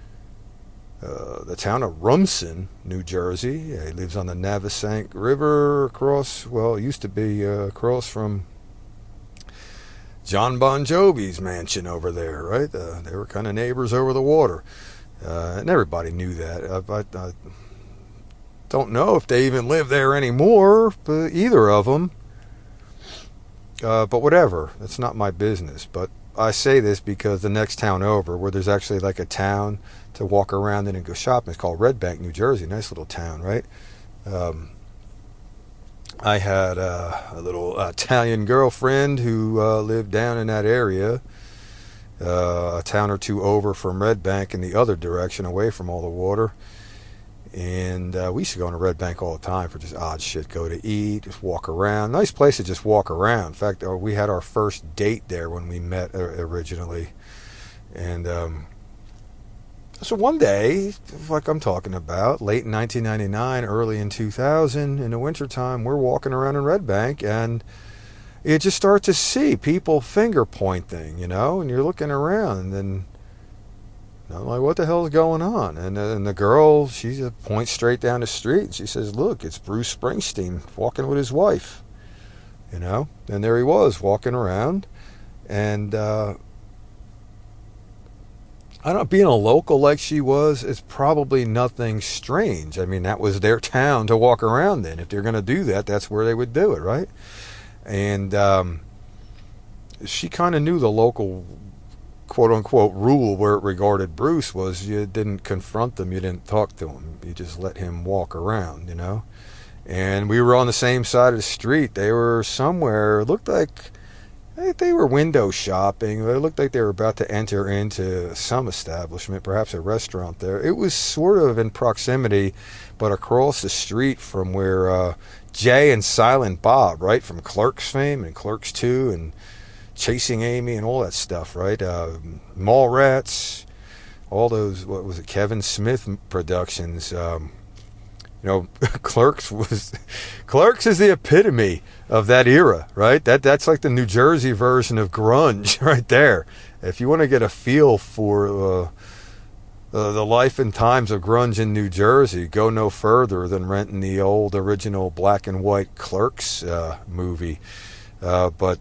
town of Rumson, New Jersey. He lives on the Navesink River across, it used to be across from John Bon Jovi's mansion over there, right? They were kind of neighbors over the water. And everybody knew that. I don't know if they even live there anymore, but either of them. But whatever, it's not my business. But I say this because the next town over, where there's actually like a town to walk around in and go shopping, it's called Red Bank, New Jersey. Nice little town, right? I had a little Italian girlfriend who lived down in that area, a town or two over from Red Bank in the other direction, away from all the water. And we used to go into Red Bank all the time for just odd shit. Go to eat, just walk around. Nice place to just walk around. In fact, we had our first date there when we met originally. And so one day, like I'm talking about, late in 1999, early in 2000, in the wintertime, we're walking around in Red Bank, and you just start to see people finger pointing, you know, and you're looking around, and I'm like, what the hell is going on? And the girl, she points straight down the street, and she says, look, it's Bruce Springsteen walking with his wife, you know, and there he was walking around, and I don't know, being a local like she was, it's probably nothing strange. I mean, that was their town to walk around in. If they're going to do that, that's where they would do it, right? And she kind of knew the local quote-unquote rule where it regarded Bruce was you didn't confront them, you didn't talk to him. You just let him walk around, you know? And we were on the same side of the street. They were somewhere, it looked like they were window shopping. It looked like they were about to enter into some establishment, perhaps a restaurant there. It was sort of in proximity, but across the street from where Jay and Silent Bob, right, from Clerks fame and Clerks 2 and Chasing Amy and all that stuff, right? Mallrats, all those, what was it, Kevin Smith productions. You know, Clerks is the epitome of that era, right? That's like the New Jersey version of grunge right there. If you want to get a feel for the life and times of grunge in New Jersey, go no further than renting the old original black and white Clerks movie. But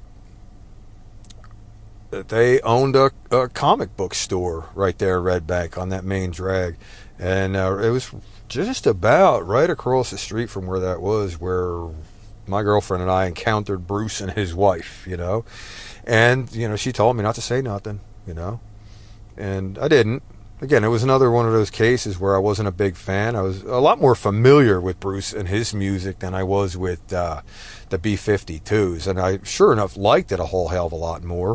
they owned a comic book store right there in Red Bank on that main drag. And it was just about right across the street from where that was, where my girlfriend and I encountered Bruce and his wife, you know. And, you know, she told me not to say nothing, you know. And I didn't. Again, it was another one of those cases where I wasn't a big fan. I was a lot more familiar with Bruce and his music than I was with the B-52s. And I, sure enough, liked it a whole hell of a lot more.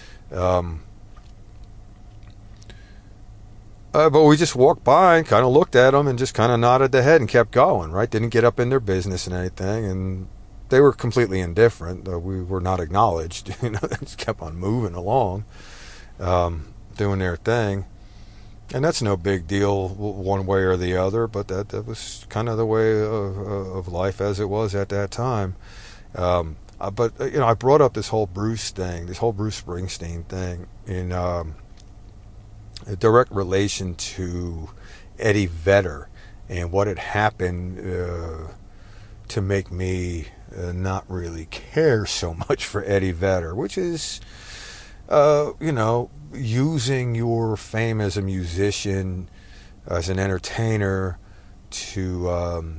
But we just walked by and kind of looked at them and just kind of nodded the head and kept going, right? Didn't get up in their business and anything. And they were completely indifferent. We were not acknowledged. You know, they just kept on moving along, doing their thing. And that's no big deal one way or the other, but that was kind of the way of life as it was at that time. But, you know, I brought up this whole Bruce thing, this whole Bruce Springsteen thing in a direct relation to Eddie Vedder and what had happened to make me not really care so much for Eddie Vedder, which is, you know, using your fame as a musician, as an entertainer, to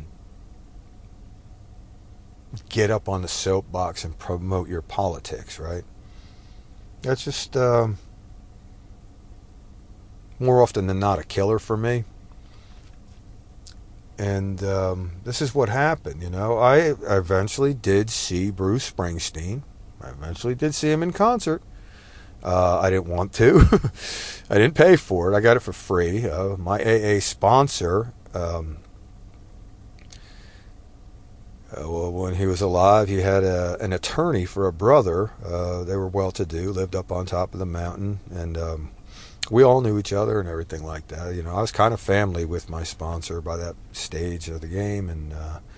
get up on the soapbox and promote your politics, right? That's just more often than not a killer for me. And this is what happened, you know. I eventually did see Bruce Springsteen. I eventually did see him in concert. I didn't want to. I didn't pay for it. I got it for free. My AA sponsor, well, when he was alive, he had an attorney for a brother. They were well-to-do, lived up on top of the mountain, and we all knew each other and everything like that. You know, I was kind of family with my sponsor by that stage of the game, and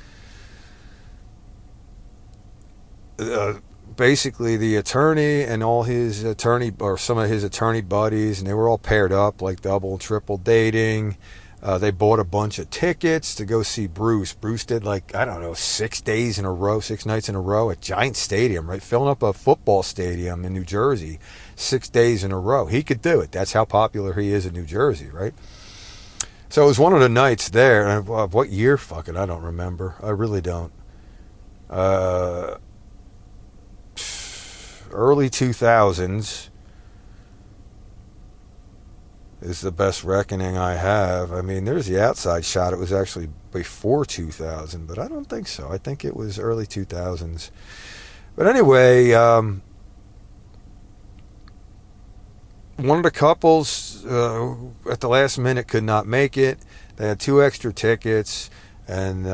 basically the attorney and all his attorney, or some of his attorney buddies, and they were all paired up like double and triple dating. They bought a bunch of tickets to go see Bruce. Bruce did, like, I don't know, 6 days in a row, 6 nights in a row at Giant Stadium, right? Filling up a football stadium in New Jersey 6 days in a row. He could do it. That's how popular he is in New Jersey, right? So it was one of the nights there. And what year? Fucking, I don't remember. I really don't. Early 2000s is the best reckoning I have. I mean, there's the outside shot. It was actually before 2000, but I don't think so. I think it was early 2000s. But anyway, one of the couples at the last minute could not make it. They had 2 extra tickets, and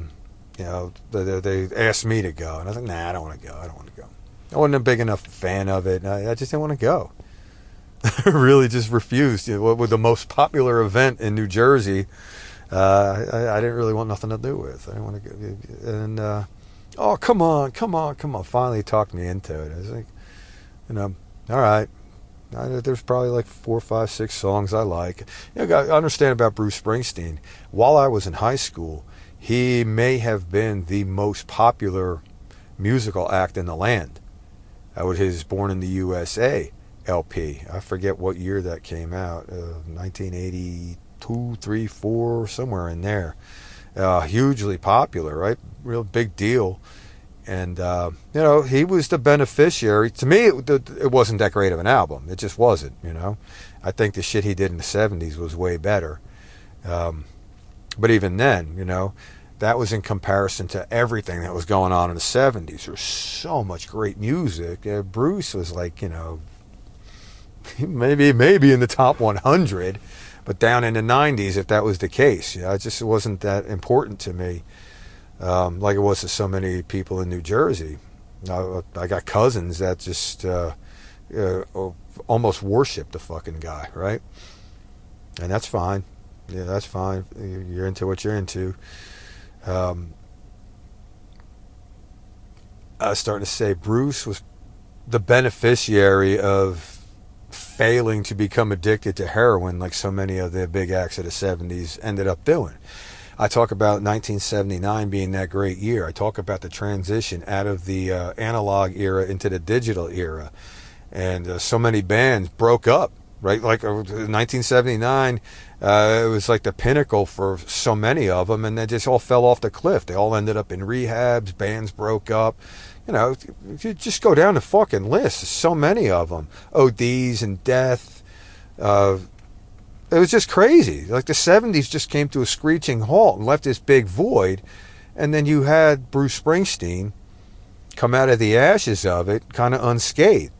they asked me to go, and I was like, nah, I don't want to go. I wasn't a big enough fan of it. I just didn't want to go. I really just refused. With the most popular event in New Jersey, I didn't really want nothing to do with. I didn't want to go. And oh, come on. Finally talked me into it. I was like, all right. There's probably like 4, 5, 6 songs I like. I understand about Bruce Springsteen. While I was in high school, he may have been the most popular musical act in the land. With his Born in the USA LP. I forget what year that came out. 1982, 3, 4, somewhere in there. Hugely popular, right? Real big deal. And, he was the beneficiary. To me, it wasn't that great of an album. It just wasn't, I think the shit he did in the 70s was way better. But even then, that was in comparison to everything that was going on in the 70s. There was so much great music. Bruce was like, maybe in the top 100, but down in the 90s if that was the case. It wasn't that important to me, like it was to so many people in New Jersey. I got cousins that just almost worship the fucking guy, right? And that's fine. Yeah, that's fine. You're into what you're into. I was starting to say Bruce was the beneficiary of failing to become addicted to heroin like so many of the big acts of the 70s ended up doing. I talk about 1979 being that great year. I talk about the transition out of the analog era into the digital era. And so many bands broke up, right? Like 1979, it was like the pinnacle for so many of them, and they just all fell off the cliff. They all ended up in rehabs, bands broke up. You just go down the fucking list. There's so many of them. ODs and death. It was just crazy. Like the 70s just came to a screeching halt and left this big void. And then you had Bruce Springsteen come out of the ashes of it kind of unscathed.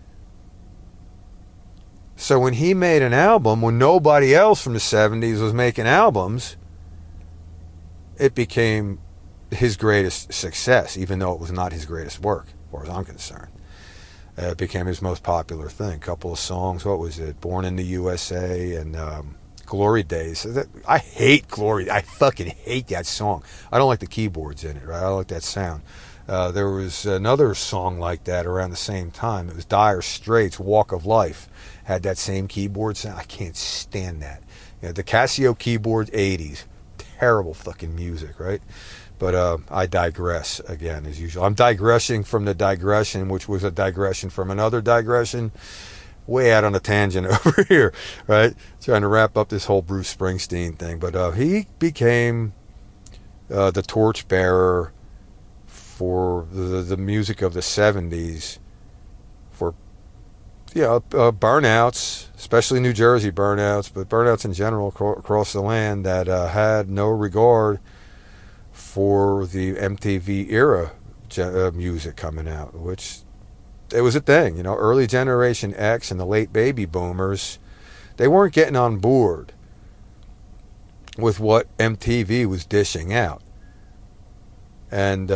So when he made an album, when nobody else from the 70s was making albums, it became his greatest success, even though it was not his greatest work, as far as I'm concerned. It became his most popular thing. A couple of songs, what was it? Born in the USA and Glory Days. I hate Glory. I fucking hate that song. I don't like the keyboards in it, right? I don't like that sound. There was another song like that around the same time. It was Dire Straits' Walk of Life. Had that same keyboard sound. I can't stand that. The Casio keyboard 80s. Terrible fucking music, right? But I digress again, as usual. I'm digressing from the digression, which was a digression from another digression. Way out on a tangent over here, right? Trying to wrap up this whole Bruce Springsteen thing. But he became the torchbearer for the music of the 70s, for burnouts, especially New Jersey burnouts, but burnouts in general across the land that had no regard for the MTV era music coming out, which it was a thing. Early Generation X and the late baby boomers, they weren't getting on board with what MTV was dishing out. And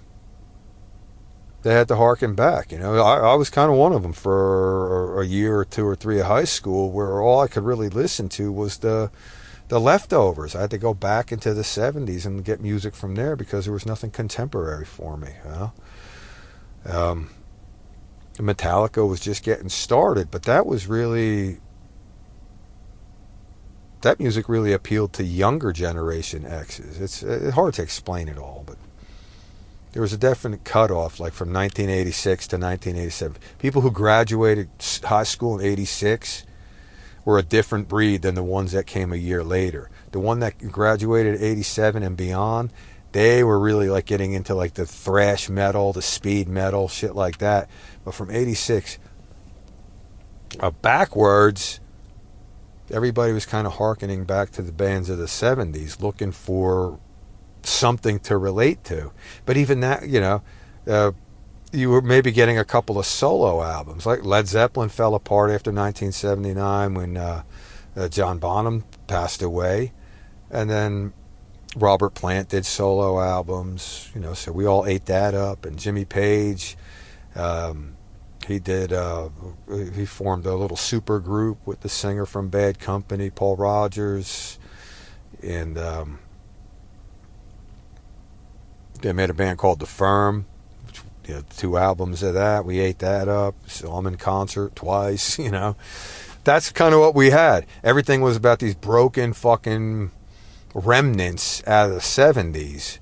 they had to harken back. I was kind of one of them for a year or 2 or 3 of high school, where all I could really listen to was the leftovers. I had to go back into the 70s and get music from there because there was nothing contemporary for me. Metallica was just getting started, but that music really appealed to younger Generation X's. It's hard to explain it all, but there was a definite cutoff, like from 1986 to 1987. People who graduated high school in 86 were a different breed than the ones that came a year later. The one that graduated at 87 and beyond, they were really like getting into like the thrash metal, the speed metal, shit like that. But from 86 backwards, everybody was kind of hearkening back to the bands of the 70s, looking for something to relate to. But even that, you were maybe getting a couple of solo albums. Like Led Zeppelin fell apart after 1979 when John Bonham passed away. And then Robert Plant did solo albums, so we all ate that up. And Jimmy Page, he formed a little super group with the singer from Bad Company, Paul Rogers. And they made a band called The Firm. 2 albums of that. We ate that up. Saw them in concert twice, That's kind of what we had. Everything was about these broken fucking remnants out of the 70s.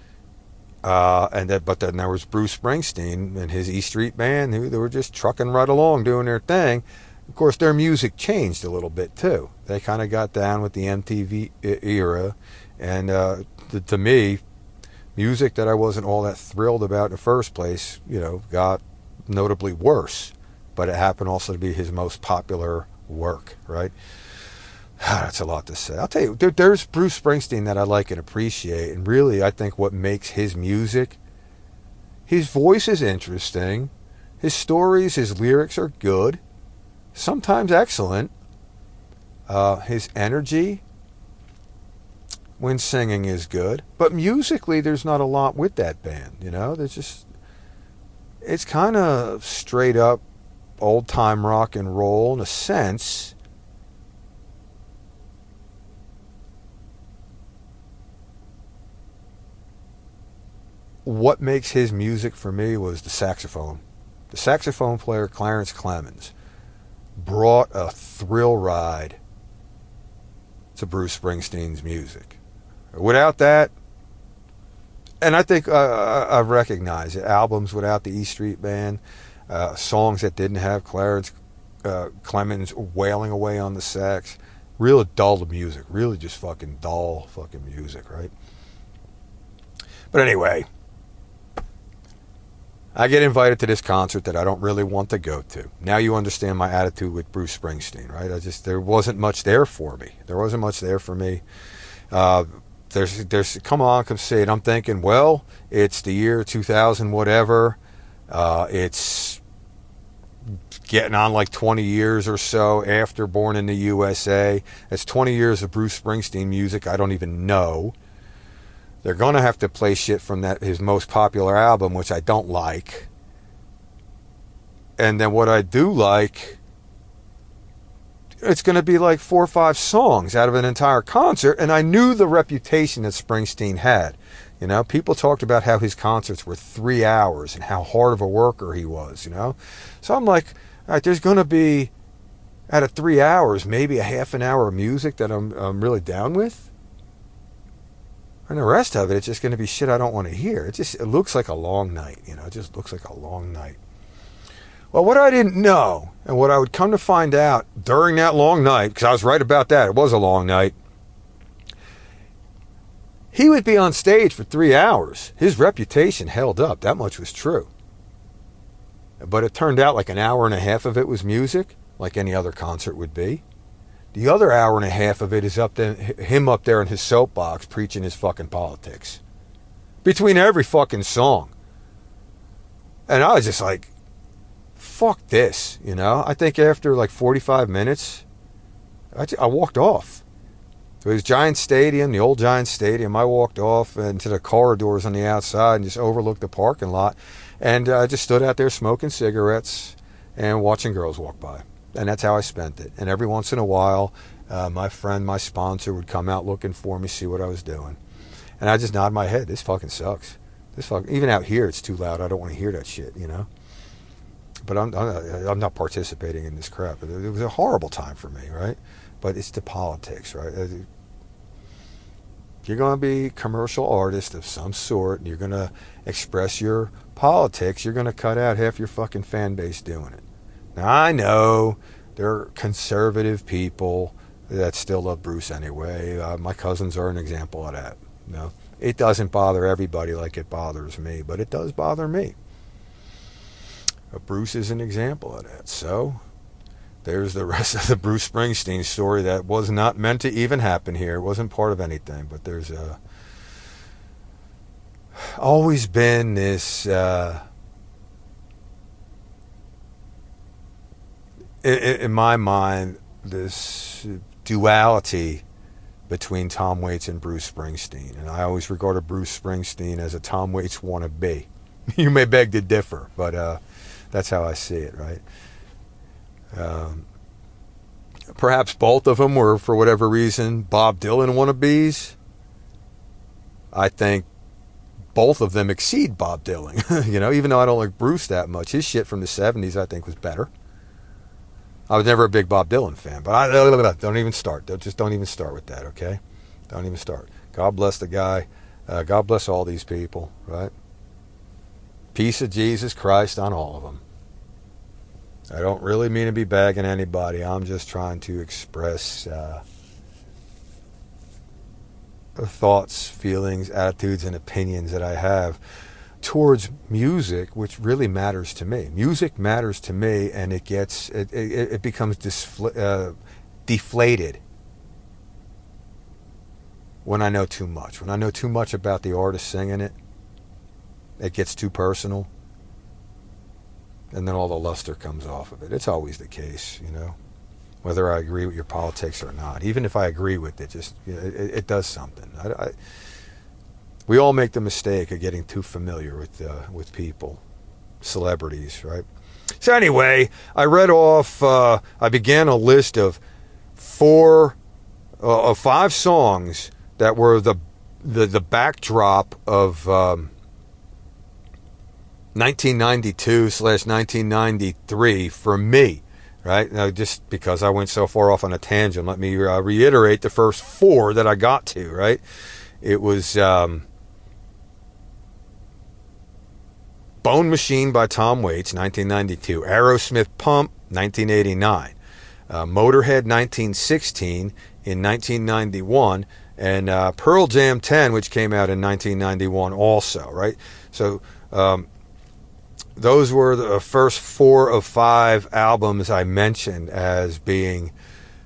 But then there was Bruce Springsteen and his E Street Band, who they were just trucking right along doing their thing. Of course, their music changed a little bit too. They kind of got down with the MTV era, and to me, music that I wasn't all that thrilled about in the first place, got notably worse. But it happened also to be his most popular work, right? That's a lot to say. I'll tell you, there's Bruce Springsteen that I like and appreciate, and really I think what makes his music, his voice is interesting, his stories, his lyrics are good, sometimes excellent, his energy when singing is good, but musically there's not a lot with that band, there's just, it's kind of straight up old time rock and roll in a sense. What makes his music for me was the saxophone. The saxophone player, Clarence Clemons, brought a thrill ride to Bruce Springsteen's music. Without that, and I think I recognize it, albums without the E Street Band, songs that didn't have Clarence Clemons wailing away on the sax, real dull music, really just fucking dull fucking music, right? But anyway, I get invited to this concert that I don't really want to go to. Now you understand my attitude with Bruce Springsteen, right? There wasn't much there for me. There's come see it. I'm thinking, well, it's the year 2000 whatever. It's getting on like 20 years or so after Born in the USA. It's 20 years of Bruce Springsteen music I don't even know. They're going to have to play shit from his most popular album, which I don't like. And then what I do like, it's going to be like 4 or 5 songs out of an entire concert. And I knew the reputation that Springsteen had. People talked about how his concerts were 3 hours and how hard of a worker he was, So I'm like, all right, there's going to be, out of 3 hours, maybe a half an hour of music that I'm really down with. And the rest of it's just going to be shit I don't want to hear. It looks like a long night, It just looks like a long night. Well, what I didn't know, and what I would come to find out during that long night, because I was right about that, it was a long night, he would be on stage for 3 hours. His reputation held up. That much was true. But it turned out like an hour and a half of it was music, like any other concert would be. The other hour and a half of it is him up there in his soapbox preaching his fucking politics. Between every fucking song. And I was just like, fuck this, I think after like 45 minutes, I walked off. It was Giant Stadium, the old Giant Stadium. I walked off into the corridors on the outside and just overlooked the parking lot. And I just stood out there smoking cigarettes and watching girls walk by. And that's how I spent it. And every once in a while, my friend, my sponsor, would come out looking for me, see what I was doing. And I just nod my head. This fucking sucks. Even out here, it's too loud. I don't want to hear that shit, But I'm not participating in this crap. It was a horrible time for me, right? But it's the politics, right? You're going to be a commercial artist of some sort, and you're going to express your politics. You're going to cut out half your fucking fan base doing it. Now, I know They're conservative people that still love Bruce anyway. My cousins are an example of that. You know, it doesn't bother everybody like it bothers me, but it does bother me. Bruce is an example of that. So there's the rest of the Bruce Springsteen story that was not meant to even happen here. It wasn't part of anything, but there's always been this in my mind, this duality between Tom Waits and Bruce Springsteen. And I always regarded Bruce Springsteen as a Tom Waits wannabe. You may beg to differ, but that's how I see it, right? Perhaps both of them were, for whatever reason, Bob Dylan wannabes. I think both of them exceed Bob Dylan. You know, even though I don't like Bruce that much, his shit from the 70s I think was better. I was never a big Bob Dylan fan, but don't even start. Don't even start with that, okay? Don't even start. God bless the guy. God bless all these people, right? Peace of Jesus Christ on all of them. I don't really mean to be bagging anybody. I'm just trying to express thoughts, feelings, attitudes, and opinions that I have towards music, which really matters to me. Music matters to me, and it becomes deflated when I know too much. When I know too much about the artist singing it, it gets too personal, and then all the luster comes off of it. It's always the case, you know, whether I agree with your politics or not. Even if I agree with it, just it does something. We all make the mistake of getting too familiar with people, celebrities, right? So anyway, I read off. I began a list of 5 songs that were the backdrop of 1992/1993 for me, right? Now, just because I went so far off on a tangent, let me reiterate the first 4 that I got to, right? It was Bone Machine by Tom Waits, 1992. Aerosmith Pump, 1989. Motorhead, 1916 in 1991. And Pearl Jam 10, which came out in 1991 also, right? So those were the first 4 of 5 albums I mentioned as being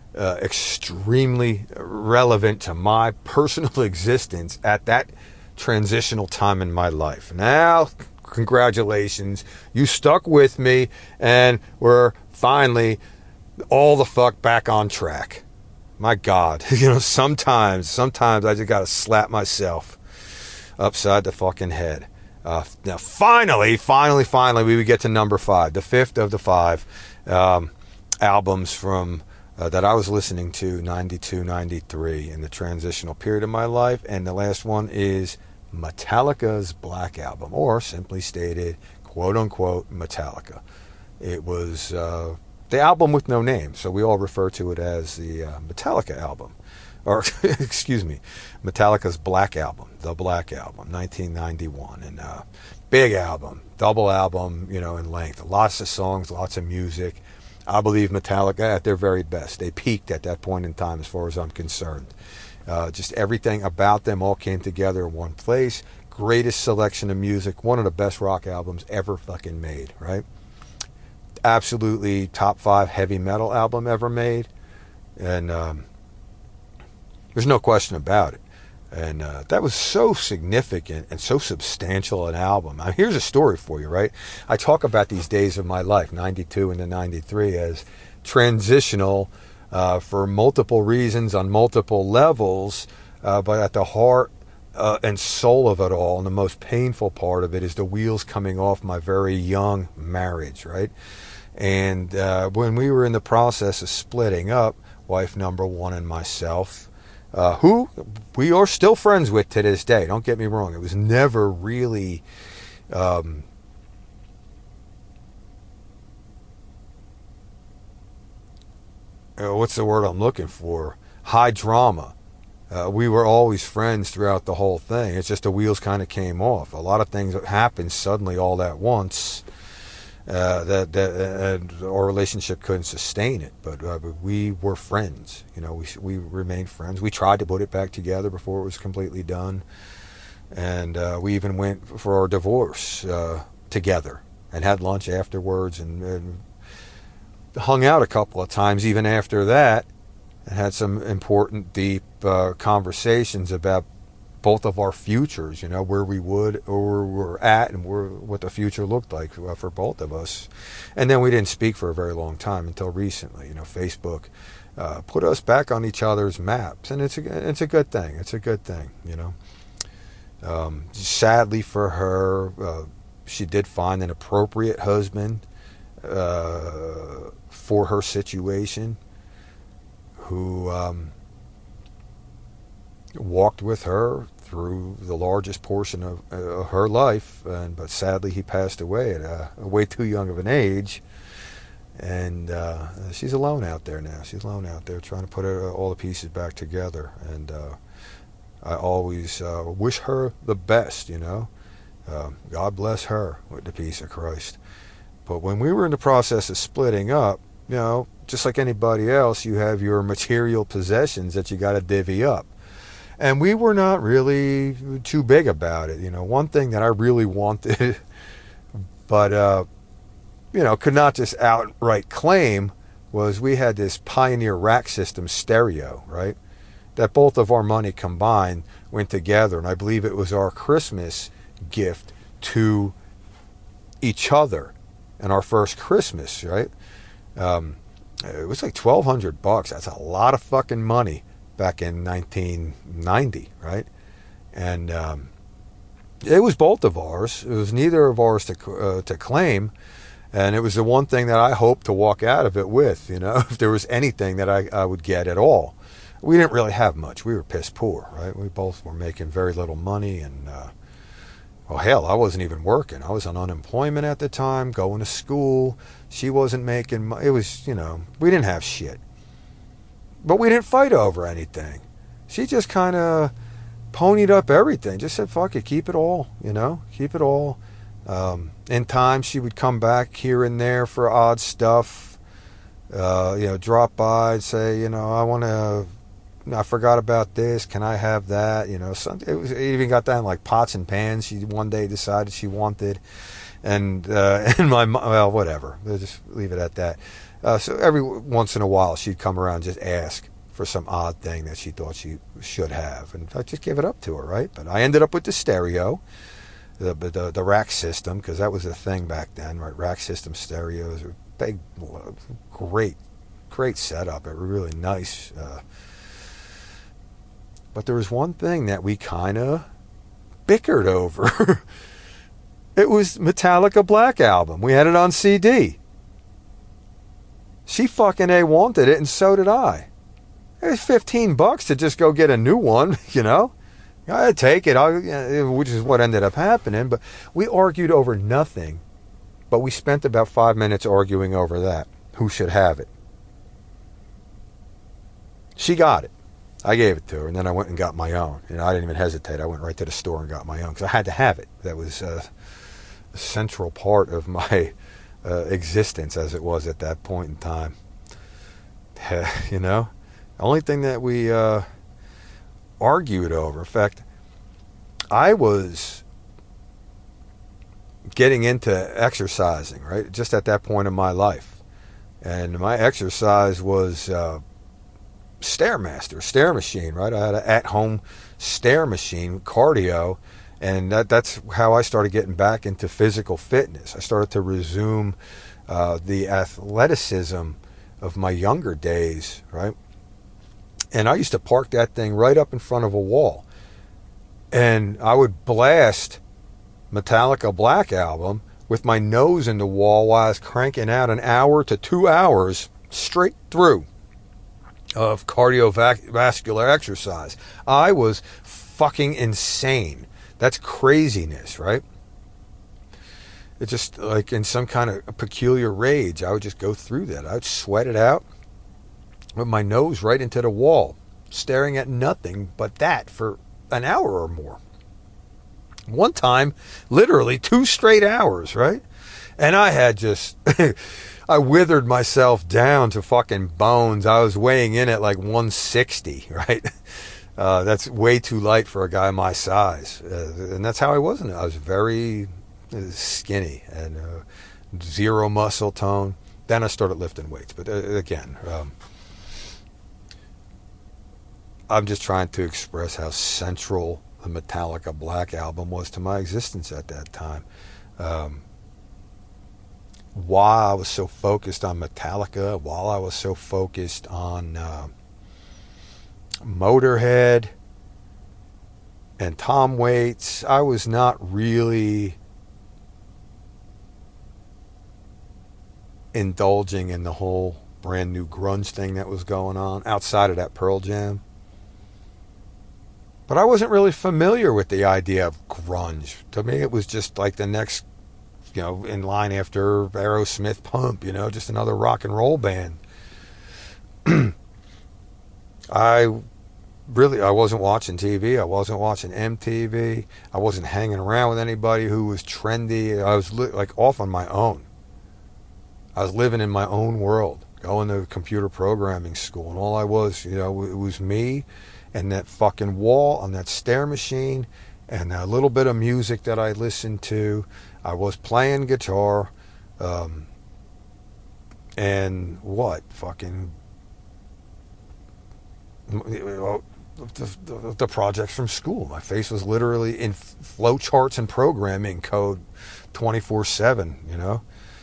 extremely relevant to my personal existence at that transitional time in my life. Now, congratulations, you stuck with me, and we're finally all the fuck back on track. My God, you know, sometimes I just gotta slap myself upside the fucking head. Now, finally, we would get to number 5, the 5th of the 5 albums from that I was listening to, 92, 93, in the transitional period of my life, and the last one is Metallica's Black Album, or simply stated, quote-unquote, Metallica. It was the album with no name, so we all refer to it as the Metallica album. Or, excuse me, Metallica's Black Album, the Black Album, 1991. And big album, double album, you know, in length. Lots of songs, lots of music. I believe Metallica at their very best. They peaked at that point in time as far as I'm concerned. Just everything about them all came together in one place. Greatest selection of music. One of the best rock albums ever fucking made, right? Absolutely top 5 heavy metal album ever made. And there's no question about it. And that was so significant and so substantial an album. Now, here's a story for you, right? I talk about these days of my life, 92 into 93, as transitional for multiple reasons on multiple levels, but at the heart and soul of it all, and the most painful part of it, is the wheels coming off my very young marriage, right? And when we were in the process of splitting up, wife number 1 and myself, who we are still friends with to this day, don't get me wrong, it was never really what's the word I'm looking for? High drama. We were always friends throughout the whole thing. It's just the wheels kind of came off. A lot of things that happened suddenly all at once and our relationship couldn't sustain it. But we were friends. We remained friends. We tried to put it back together before it was completely done, and we even went for our divorce together and had lunch afterwards, and hung out a couple of times even after that, and had some important, deep conversations about both of our futures, where we would or were at, and what the future looked like for both of us. And then we didn't speak for a very long time until recently. Facebook put us back on each other's maps, and it's a good thing. It's a good thing. Sadly for her, she did find an appropriate husband for her situation, who walked with her through the largest portion of her life, but sadly he passed away at a way too young of an age, and she's alone out there now. She's alone out there trying to put all the pieces back together, and I always wish her the best. God bless her with the peace of Christ. But when we were in the process of splitting up, just like anybody else, you have your material possessions that you got to divvy up. And we were not really too big about it. One thing that I really wanted, but, could not just outright claim, was we had this Pioneer rack system stereo, right? That both of our money combined went together. And I believe it was our Christmas gift to each other and our first Christmas, right? It was like $1,200. That's a lot of fucking money back in 1990, right? And it was both of ours. It was neither of ours to claim, and it was the one thing that I hoped to walk out of it with. If there was anything that I would get at all. We didn't really have much. We were piss poor, right? We both were making very little money, and well, hell, I wasn't even working. I was on unemployment at the time, going to school. She wasn't making money. It was, we didn't have shit. But we didn't fight over anything. She just kind of ponied up everything. Just said, fuck it, keep it all, keep it all. In time, she would come back here and there for odd stuff, drop by and say, I forgot about this. Can I have that? It even got down like pots and pans. She one day decided she wanted, and well, whatever. We'll just leave it at that. So every once in a while, she'd come around and just ask for some odd thing that she thought she should have, and I just gave it up to her, right? But I ended up with the stereo, the rack system, because that was the thing back then, right? Rack system stereos were big, great setup. It was really nice. But there was one thing that we kind of bickered over. It was Metallica Black Album. We had it on CD. She fucking wanted it, and so did I. It was $15 to just go get a new one, I'd take it, which is what ended up happening. But we argued over nothing. But we spent about 5 minutes arguing over that. Who should have it? She got it. I gave it to her, and then I went and got my own. I didn't even hesitate. I went right to the store and got my own, because I had to have it. That was a central part of my existence, as it was at that point in time. The only thing that we argued over, in fact, I was getting into exercising, right, just at that point in my life. And my exercise was Stairmaster, stair machine, right? I had an at-home stair machine, cardio, and that's how I started getting back into physical fitness. I started to resume the athleticism of my younger days, right? And I used to park that thing right up in front of a wall, and I would blast Metallica Black Album with my nose in the wall while I was cranking out an hour to 2 hours straight through of cardiovascular exercise. I was fucking insane. That's craziness, right? It's just like in some kind of peculiar rage, I would just go through that. I would sweat it out with my nose right into the wall, staring at nothing but that for an hour or more. One time, literally 2 straight hours, right? And I had just, I withered myself down to fucking bones. I was weighing in at like 160, right? That's way too light for a guy my size. And that's how I was. I was very skinny and zero muscle tone. Then I started lifting weights. But again, I'm just trying to express how central the Metallica Black Album was to my existence at that time. Why I was so focused on Metallica, while I was so focused on Motorhead and Tom Waits, I was not really indulging in the whole brand new grunge thing that was going on outside of that Pearl Jam. But I wasn't really familiar with the idea of grunge. To me, it was just like the next, in line after Aerosmith, Pump, just another rock and roll band. I wasn't watching TV. I wasn't watching MTV. I wasn't hanging around with anybody who was trendy. I was off on my own. I was living in my own world, going to computer programming school, and all I was, it was me and that fucking wall on that stair machine and a little bit of music that I listened to. I was playing guitar, and what? Fucking the projects from school. My face was literally in flowcharts and programming code 24/7,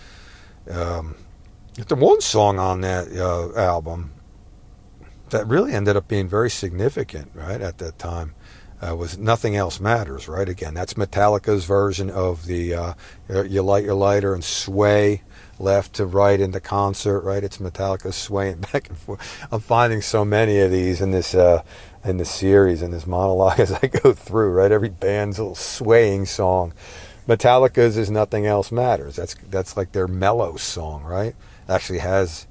The one song on that album that really ended up being very significant, right, at that time, was Nothing Else Matters, right? Again, that's Metallica's version of the You Light Your Lighter and Sway left to right in the concert, right? It's Metallica swaying back and forth. I'm finding so many of these in this series, in this monologue as I go through, right? Every band's little swaying song. Metallica's is Nothing Else Matters. That's like their mellow song, right? Actually has...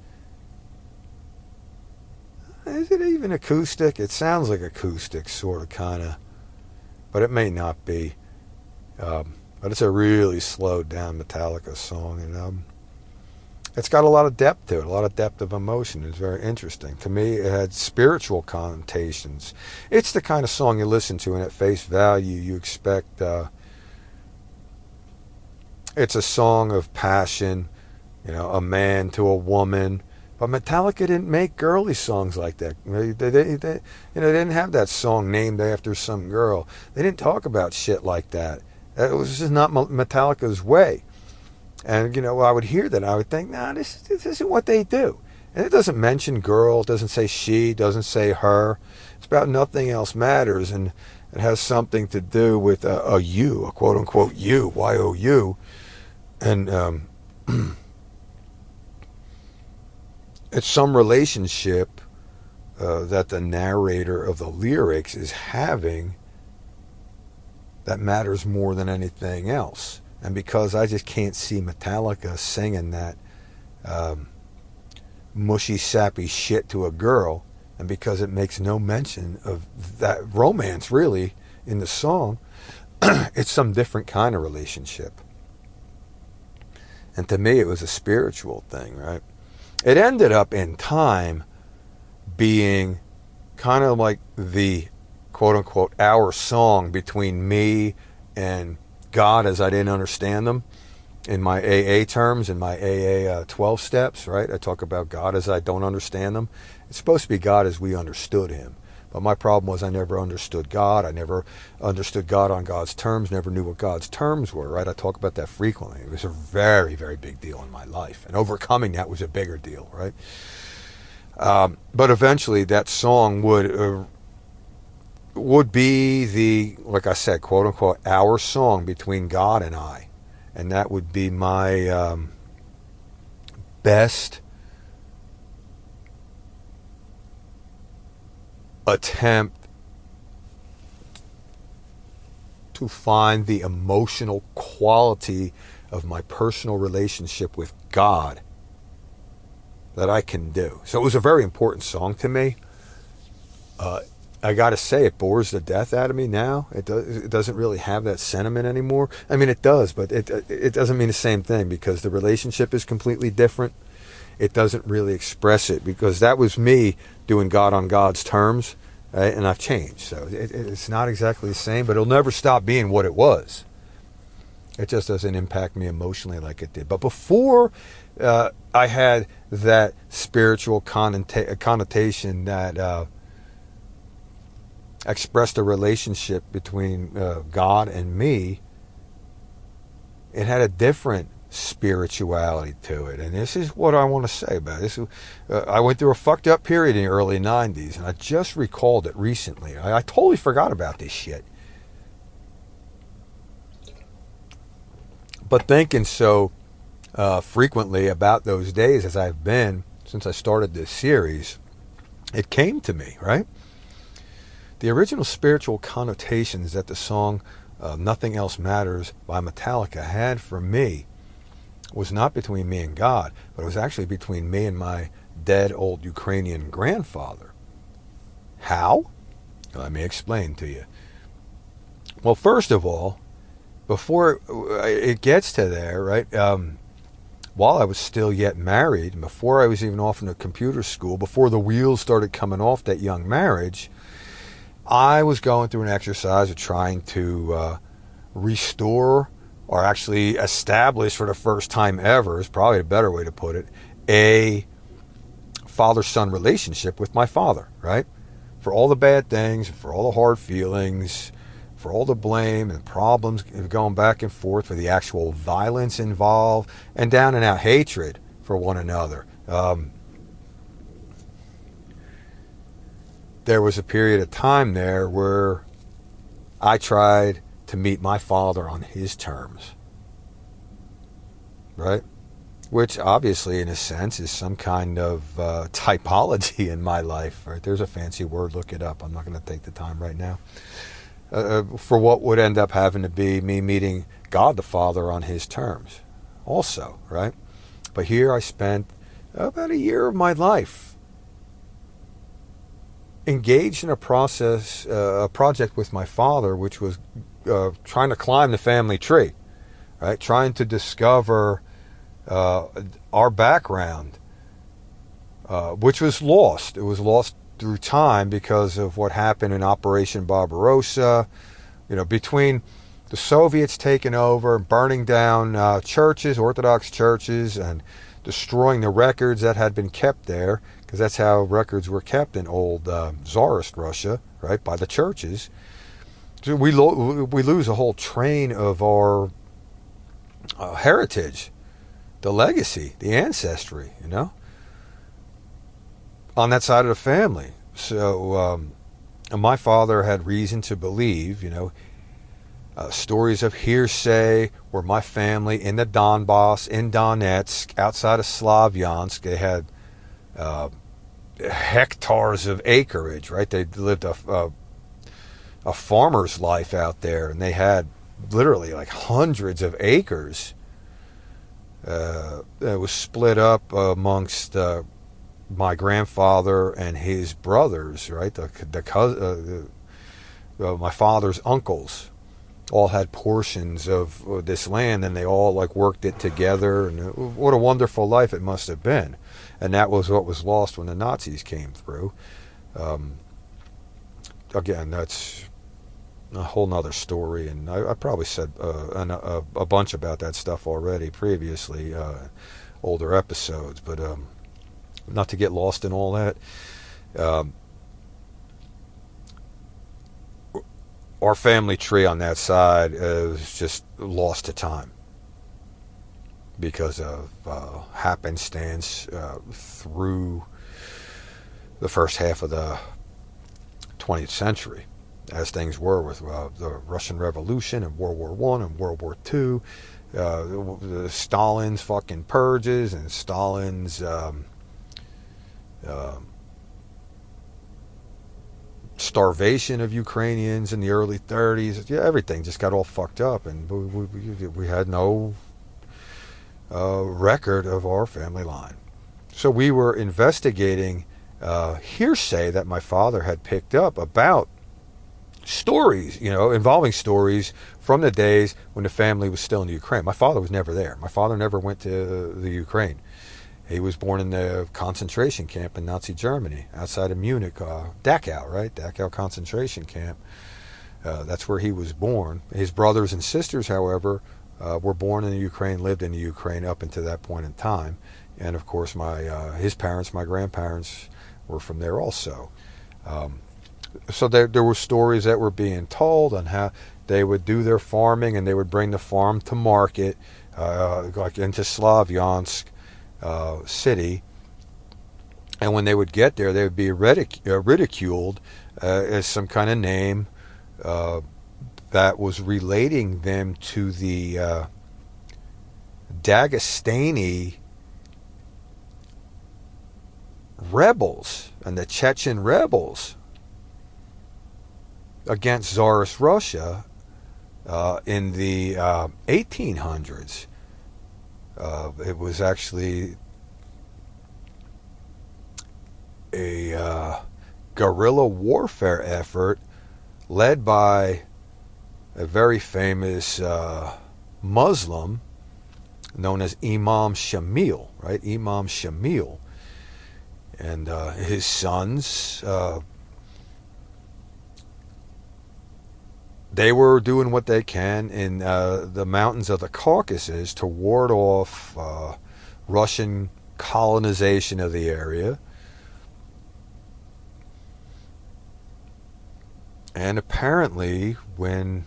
Is it even acoustic? It sounds like acoustic, sort of, kind of. But it may not be. But it's a really slowed down Metallica song. And it's got a lot of depth to it, a lot of depth of emotion. It's very interesting. To me, it had spiritual connotations. It's the kind of song you listen to, and at face value, you expect... it's a song of passion, a man to a woman. But Metallica didn't make girly songs like that. They didn't have that song named after some girl. They didn't talk about shit like that. It was just not Metallica's way. And, I would hear that. I would think, this isn't what they do. And it doesn't mention girl. It doesn't say she. It doesn't say her. It's about Nothing Else Matters. And it has something to do with a you, a quote-unquote you, Y-O-U. And... it's some relationship that the narrator of the lyrics is having that matters more than anything else. And because I just can't see Metallica singing that mushy, sappy shit to a girl, and because it makes no mention of that romance, really, in the song, it's some different kind of relationship. And to me, it was a spiritual thing, right? It ended up in time being kind of like the quote-unquote our song between me and God as I didn't understand them. In my AA terms, in my AA 12 steps, right? I talk about God as I don't understand them. It's supposed to be God as we understood him. But my problem was I never understood God. I never understood God on God's terms, never knew what God's terms were, right? I talk about that frequently. It was a very, very big deal in my life. And overcoming that was a bigger deal, right? But eventually that song would be the, like I said, quote-unquote, our song between God and I. And that would be my best attempt to find the emotional quality of my personal relationship with God that I can do. So it was a very important song to me. I got to say, it bores the death out of me now. It doesn't really have that sentiment anymore. I mean, it does, but it doesn't mean the same thing because the relationship is completely different. It doesn't really express it because that was me doing God on God's terms, right? And I've changed. So it's not exactly the same, but it'll never stop being what it was. It just doesn't impact me emotionally like it did. But before I had that spiritual connotation that expressed a relationship between God and me, it had a different spirituality to it. And this is what I want to say about this. I went through a fucked up period in the early 90s, and I just recalled it recently. I totally forgot about this shit. But thinking so frequently about those days as I've been since I started this series, it came to me, right? The original spiritual connotations that the song Nothing Else Matters by Metallica had for me was not between me and God, but it was actually between me and my dead old Ukrainian grandfather. How? Let me explain to you. Well, first of all, before it gets to there, right, while I was still yet married, before I was even off into computer school, before the wheels started coming off that young marriage, I was going through an exercise of trying to restore or actually establish for the first time ever, is probably a better way to put it, a father-son relationship with my father, right? For all the bad things, for all the hard feelings, for all the blame and problems going back and forth, for the actual violence involved, and down and out hatred for one another. There was a period of time there where I tried to meet my father on his terms, right? Which obviously, in a sense, is some kind of typology in my life, right? There's a fancy word, look it up. I'm not going to take the time right now. For what would end up having to be me meeting God the Father on his terms also, right? But here I spent about a year of my life engaged in a project with my father, which was trying to climb the family tree, right? Trying to discover our background, which was lost. It was lost through time because of what happened in Operation Barbarossa, between the Soviets taking over, burning down churches, Orthodox churches, and destroying the records that had been kept there, because that's how records were kept in old Tsarist Russia, right, by the churches. So we lose a whole train of our heritage, the legacy, the ancestry, on that side of the family. So my father had reason to believe, stories of hearsay where my family in the Donbass, in Donetsk, outside of Slavyansk, they had hectares of acreage, right? They lived a farmer's life out there, and they had literally like hundreds of acres. It was split up amongst my grandfather and his brothers, right? My father's uncles all had portions of this land, and they all worked it together, and what a wonderful life it must have been. And that was what was lost when the Nazis came through. Again, that's a whole nother story, and I probably said a bunch about that stuff already previously, older episodes, but not to get lost in all that. Our family tree on that side is just lost to time because of happenstance through the first half of the 20th century, as things were with the Russian Revolution and World War I and World War II, the Stalin's fucking purges and Stalin's starvation of Ukrainians in the early 30s. Yeah, everything just got all fucked up, and we had no record of our family line. So we were investigating hearsay that my father had picked up about stories, involving stories from the days when the family was still in the Ukraine. My father was never there. My father never went to the Ukraine. He was born in the concentration camp in Nazi Germany, outside of Munich, Dachau, right? Dachau concentration camp. That's where he was born. His brothers and sisters, however, were born in the Ukraine, lived in the Ukraine up until that point in time. And of course, his parents, my grandparents, were from there also. So there were stories that were being told on how they would do their farming, and they would bring the farm to market, like into Slavyansk city. And when they would get there, they would be ridiculed as some kind of name that was relating them to the Dagestani rebels and the Chechen rebels against Tsarist Russia in the 1800s. It was actually a guerrilla warfare effort led by a very famous Muslim known as Imam Shamil, right? Imam Shamil. And his sons, they were doing what they can in the mountains of the Caucasus to ward off Russian colonization of the area. And apparently, when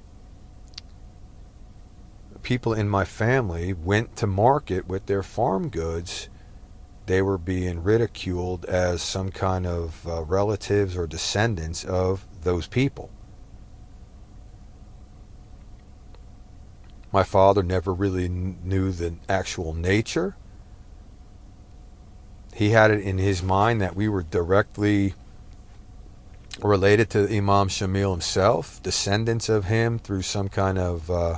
people in my family went to market with their farm goods, they were being ridiculed as some kind of relatives or descendants of those people. My father never really knew the actual nature. He had it in his mind that we were directly related to Imam Shamil himself, descendants of him through some kind of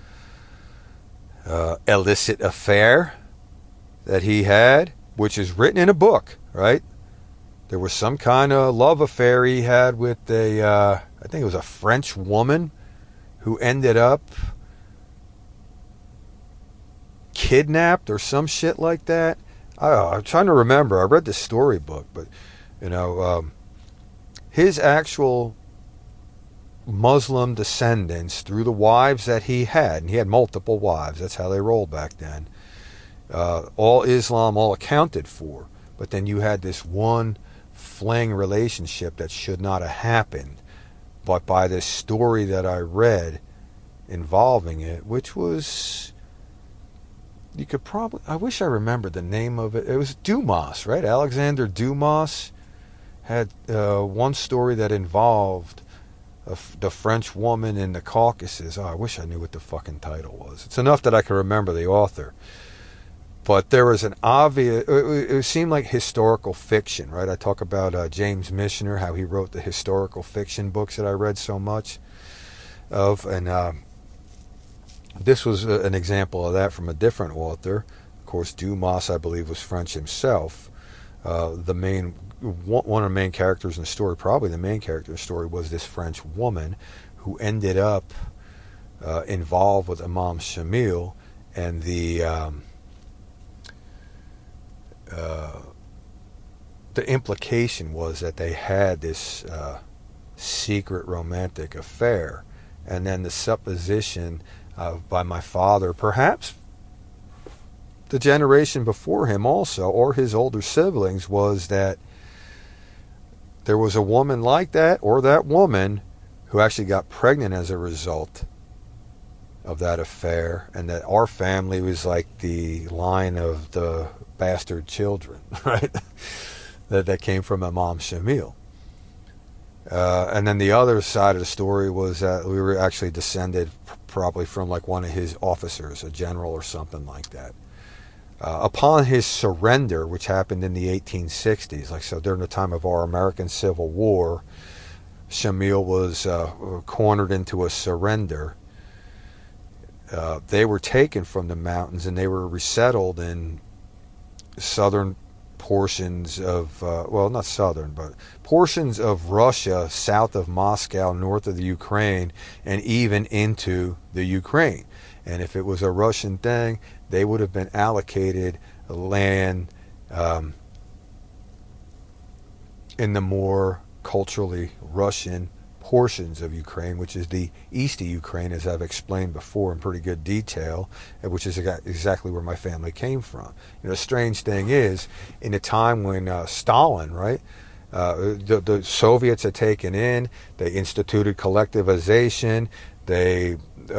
illicit affair that he had, which is written in a book, right? There was some kind of love affair he had with I think it was a French woman who ended up kidnapped or some shit like that. I'm trying to remember. I read the storybook, but his actual Muslim descendants through the wives that he had, and he had multiple wives. That's how they rolled back then. All Islam, all accounted for. But then you had this one fling relationship that should not have happened. But by this story that I read involving it, which was, you could probably, I wish I remembered the name of it. It was Dumas, right? Alexander Dumas had one story that involved the French woman in the Caucasus. Oh, I wish I knew what the fucking title was. It's enough that I can remember the author. But there was an obvious, it seemed like historical fiction, right? I talk about James Michener, how he wrote the historical fiction books that I read so much of. And this was an example of that from a different author. Of course, Dumas, I believe, was French himself. One of the main characters in the story, probably the main character in the story, was this French woman who ended up involved with Imam Shamil, and the implication was that they had this secret romantic affair, and then the supposition by my father, perhaps the generation before him also, or his older siblings, was that there was a woman like that, or that woman, who actually got pregnant as a result of that affair, and that our family was like the line of the bastard children, right? that came from Imam Shamil. And then the other side of the story was that we were actually descended probably from like one of his officers, a general or something like that. Upon his surrender, which happened in the 1860s, like so during the time of our American Civil War, Shamil was cornered into a surrender. They were taken from the mountains and they were resettled in southern portions of, well, not southern, but portions of Russia south of Moscow, north of the Ukraine, and even into the Ukraine. And if it was a Russian thing, they would have been allocated land in the more culturally Russian portions of Ukraine, which is the east of Ukraine, as I've explained before in pretty good detail, which is exactly where my family came from. The strange thing is, in a time when Stalin, right, the Soviets had taken in, they instituted collectivization, they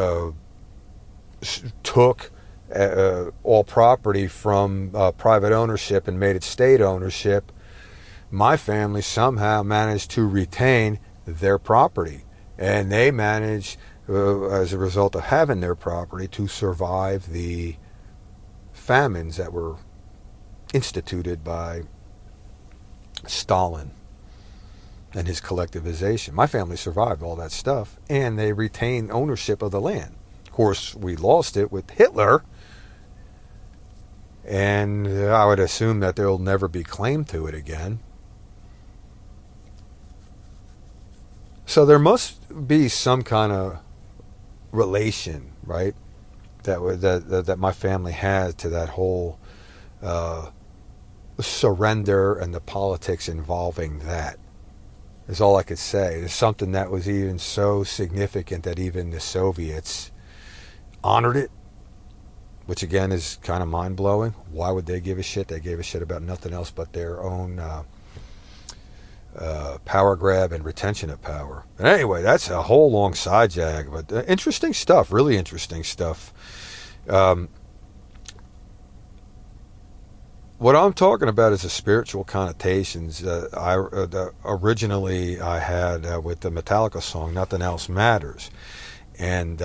took all property from private ownership and made it state ownership. My family somehow managed to retain their property, and they managed, as a result of having their property, to survive the famines that were instituted by Stalin and his collectivization. My family survived all that stuff, and they retained ownership of the land. Of course, we lost it with Hitler, and I would assume that there will never be claim to it again. So there must be some kind of relation, right, that my family had to that whole surrender and the politics involving that. Is all I could say. There's something that was even so significant that even the Soviets honored it, which again is kind of mind-blowing. Why would they give a shit? They gave a shit about nothing else but their own power grab and retention of power. And anyway, that's a whole long side jag, but interesting stuff, really interesting stuff. What I'm talking about is the spiritual connotations originally I had with the Metallica song, Nothing Else Matters. And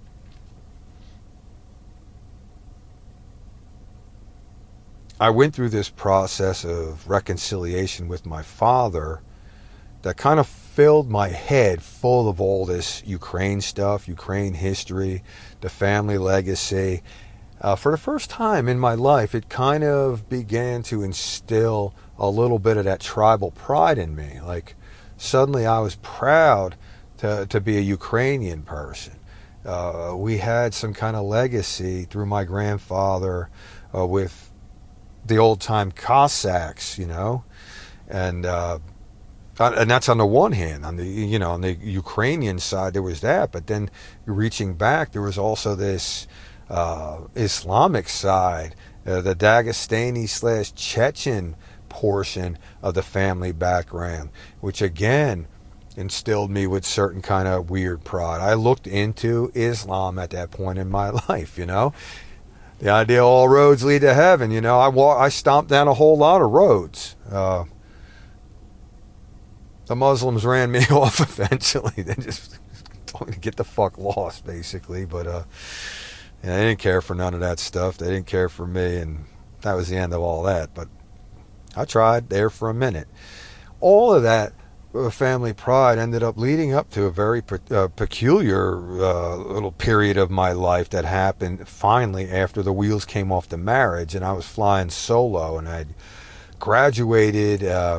I went through this process of reconciliation with my father that kind of filled my head full of all this Ukraine stuff, Ukraine history, the family legacy. For the first time in my life, it kind of began to instill a little bit of that tribal pride in me. Like, suddenly I was proud to be a Ukrainian person. We had some kind of legacy through my grandfather with the old-time Cossacks, and that's on the one hand. On the Ukrainian side, there was that, but then reaching back, there was also this Islamic side, the Dagestani/Chechen portion of the family background, which again instilled me with certain kind of weird pride. I looked into Islam at that point in my life, The idea all roads lead to heaven, I stomped down a whole lot of roads. The Muslims ran me off eventually. They just told me to get the fuck lost, basically. But they didn't care for none of that stuff. They didn't care for me, and that was the end of all that. But I tried there for a minute. All of that family pride ended up leading up to a very peculiar little period of my life that happened finally after the wheels came off the marriage, and I was flying solo, and I'd graduated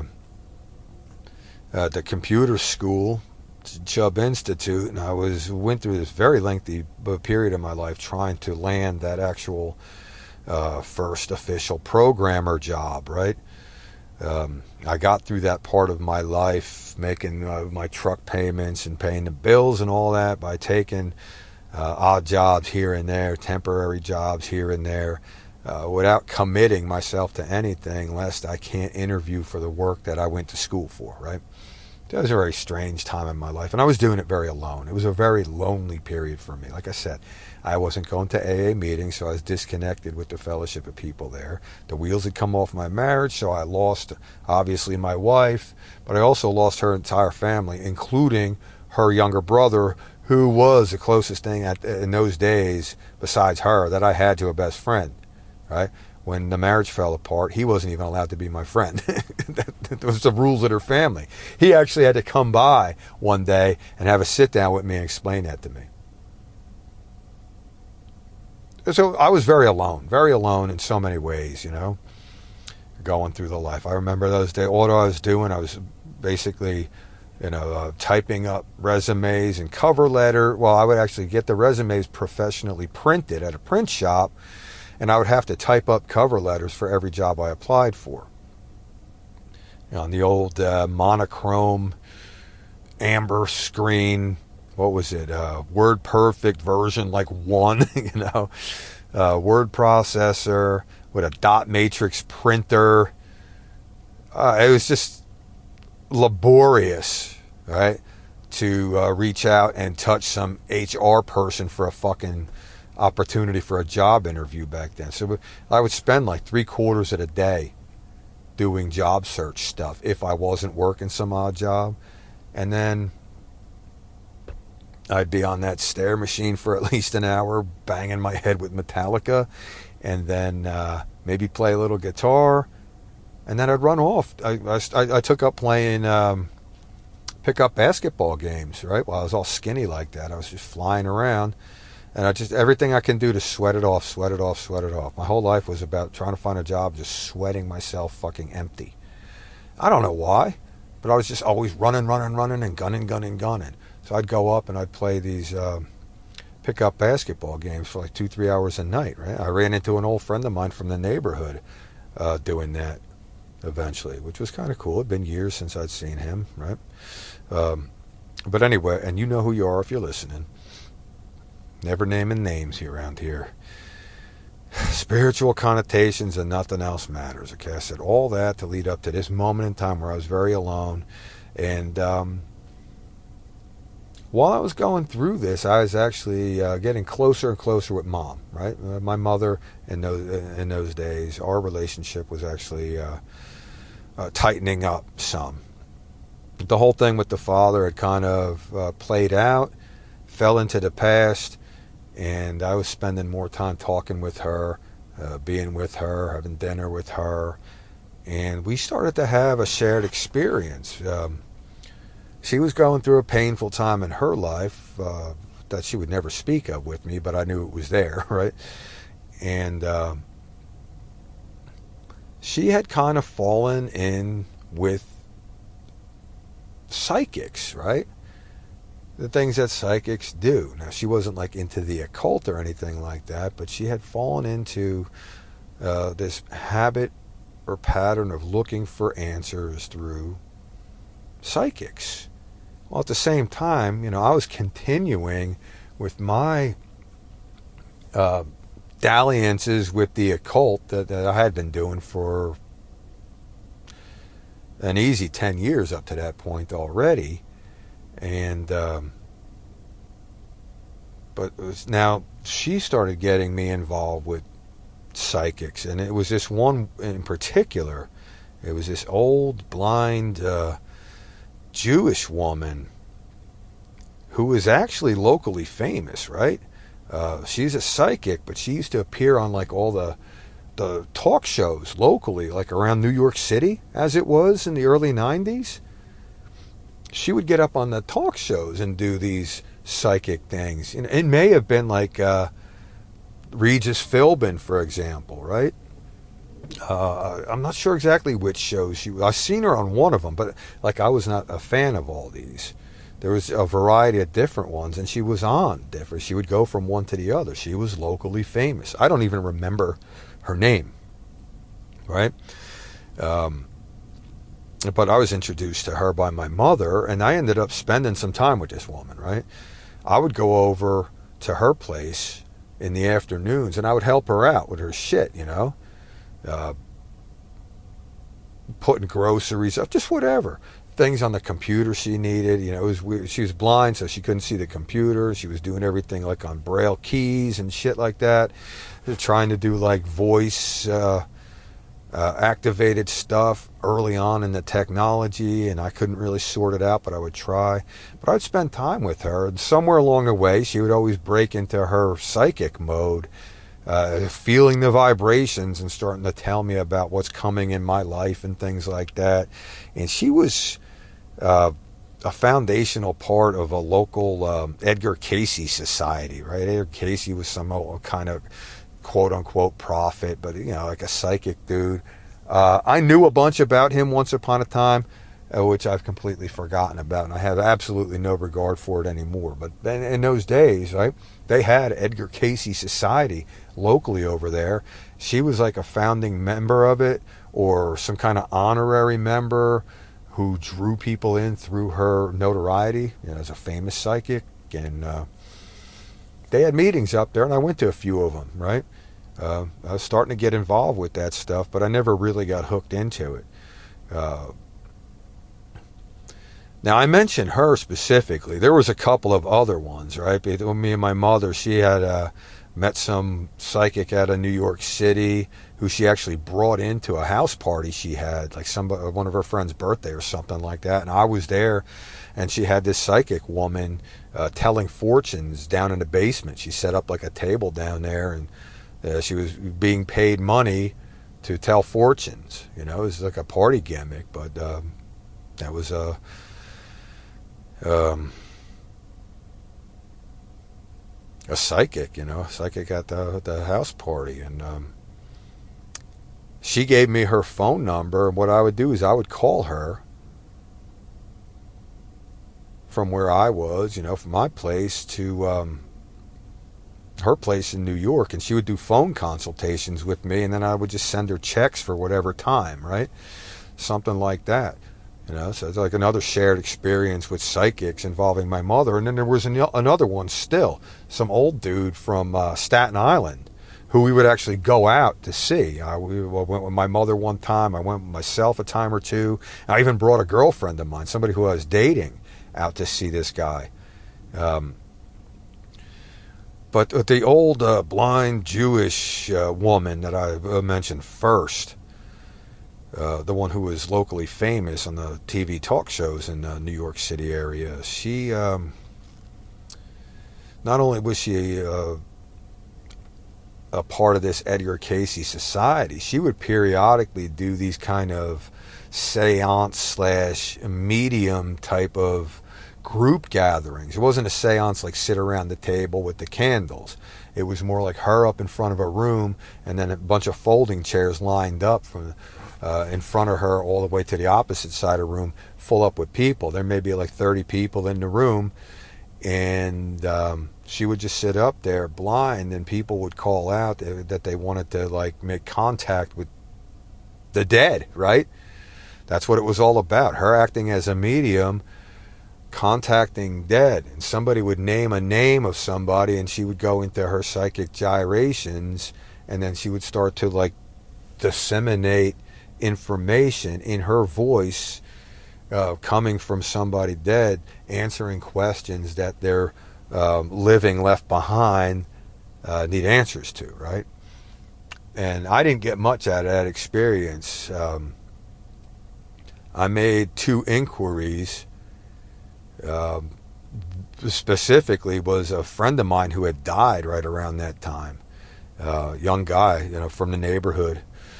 at the computer school, Chubb Institute, and I went through this very lengthy period of my life trying to land that actual first official programmer job, right? I got through that part of my life making my truck payments and paying the bills and all that by taking odd jobs here and there, temporary jobs here and there, without committing myself to anything lest I can't interview for the work that I went to school for, right? That was a very strange time in my life, and I was doing it very alone. It was a very lonely period for me. Like I said, I wasn't going to AA meetings, so I was disconnected with the fellowship of people there. The wheels had come off my marriage, so I lost, obviously, my wife, but I also lost her entire family, including her younger brother, who was the closest thing in those days, besides her, that I had to a best friend, right? When the marriage fell apart, he wasn't even allowed to be my friend. That was the rules of their family. He actually had to come by one day and have a sit down with me and explain that to me. So I was very alone in so many ways, going through the life. I remember those days. All I was doing, I was basically, typing up resumes and cover letter. Well, I would actually get the resumes professionally printed at a print shop, and I would have to type up cover letters for every job I applied for. On the old monochrome amber screen, what was it? Word Perfect version 1, word processor with a dot matrix printer. It was just laborious, right, to reach out and touch some HR person for a fucking opportunity for a job interview back then. So I would spend 3/4 of the day doing job search stuff if I wasn't working some odd job, and then I'd be on that stair machine for at least an hour banging my head with Metallica, and then maybe play a little guitar, and then I'd run off. I took up playing pickup basketball games, right? While I was all skinny like that, I was just flying around, and everything I can do to sweat it off. My whole life was about trying to find a job, just sweating myself fucking empty. I don't know why, but I was just always running and gunning. So I'd go up and I'd play these pickup basketball games for 2-3 hours a night, right? I ran into an old friend of mine from the neighborhood doing that eventually, which was kind of cool. It'd been years since I'd seen him, right? But anyway, and you know who you are if you're listening. Never naming names around here. Spiritual connotations and nothing else matters. Okay, I said all that to lead up to this moment in time where I was very alone. And while I was going through this, I was actually getting closer and closer with Mom, right? My mother, in those days, our relationship was actually tightening up some. The whole thing with the father had kind of played out, fell into the past, and I was spending more time talking with her, being with her, having dinner with her, and we started to have a shared experience. She was going through a painful time in her life that she would never speak of with me, but I knew it was there, right? And she had kind of fallen in with psychics, right? The things that psychics do. Now, she wasn't into the occult or anything like that, but she had fallen into this habit or pattern of looking for answers through psychics. Well, at the same time, I was continuing with my dalliances with the occult that I had been doing for an easy 10 years up to that point already. And but now she started getting me involved with psychics, and it was this one in particular. It was this old blind Jewish woman who was actually locally famous, right? She's a psychic, but she used to appear on all the talk shows locally, around New York City, as it was in the early 90s. She would get up on the talk shows and do these psychic things. It may have been Regis Philbin, for example, right? I'm not sure exactly which shows I've seen her on one of them, but I was not a fan of all these. There was a variety of different ones, and she was on different. She would go from one to the other. She was locally famous. I don't even remember her name, right? But I was introduced to her by my mother, and I ended up spending some time with this woman, right? I would go over to her place in the afternoons, and I would help her out with her shit, putting groceries up, just whatever. Things on the computer she needed. It was weird. She was blind, so she couldn't see the computer. She was doing everything on Braille keys and shit like that. They're trying to do voice activated stuff early on in the technology, and I couldn't really sort it out, but I would try. But I'd spend time with her, and somewhere along the way, she would always break into her psychic mode, feeling the vibrations and starting to tell me about what's coming in my life and things like that. And she was a foundational part of a local Edgar Cayce society, right? Edgar Cayce was some kind of quote-unquote prophet, but, a psychic dude. I knew a bunch about him once upon a time, which I've completely forgotten about, and I have absolutely no regard for it anymore. But then in those days, right, they had Edgar Cayce Society locally over there. She was like a founding member of it, or some kind of honorary member who drew people in through her notoriety, as a famous psychic. And they had meetings up there, and I went to a few of them, right? I was starting to get involved with that stuff, but I never really got hooked into it. Now, I mentioned her specifically. There was a couple of other ones, right? Me and my mother, she had met some psychic out of New York City who she actually brought into a house party she had, like one of her friend's birthday or something like that. And I was there, and she had this psychic woman telling fortunes down in the basement. She set up like a table down there, and she was being paid money to tell fortunes. It was like a party gimmick, but that was a psychic, a psychic at the house party. And she gave me her phone number, and what I would do is I would call her from where I was, from my place to her place in New York, and she would do phone consultations with me, and then I would just send her checks for whatever time, right? Something like that. So it's like another shared experience with psychics involving my mother. And then there was another one still, some old dude from Staten Island, who we would actually go out to see. We went with my mother one time. I went with myself a time or two. I even brought a girlfriend of mine, somebody who I was dating, out to see this guy. But the old blind Jewish woman that I mentioned first, the one who was locally famous on the TV talk shows in the New York City area, she, not only was she a part of this Edgar Cayce Society, she would periodically do these kind of seance / medium type of group gatherings. It wasn't a seance like sit around the table with the candles. It was more like her up in front of a room, and then a bunch of folding chairs lined up from in front of her all the way to the opposite side of the room, full up with people. There may be like 30 people in the room, and she would just sit up there blind, and people would call out that they wanted to like make contact with the dead, right? That's what it was all about. Her acting as a medium, contacting dead. And somebody would name a name of somebody, and she would go into her psychic gyrations, and then she would start to like disseminate information in her voice, coming from somebody dead, answering questions that their living left behind need answers to, right? And I didn't get much out of that experience. I made 2 inquiries. Specifically was a friend of mine who had died right around that time. Young guy, from the neighborhood.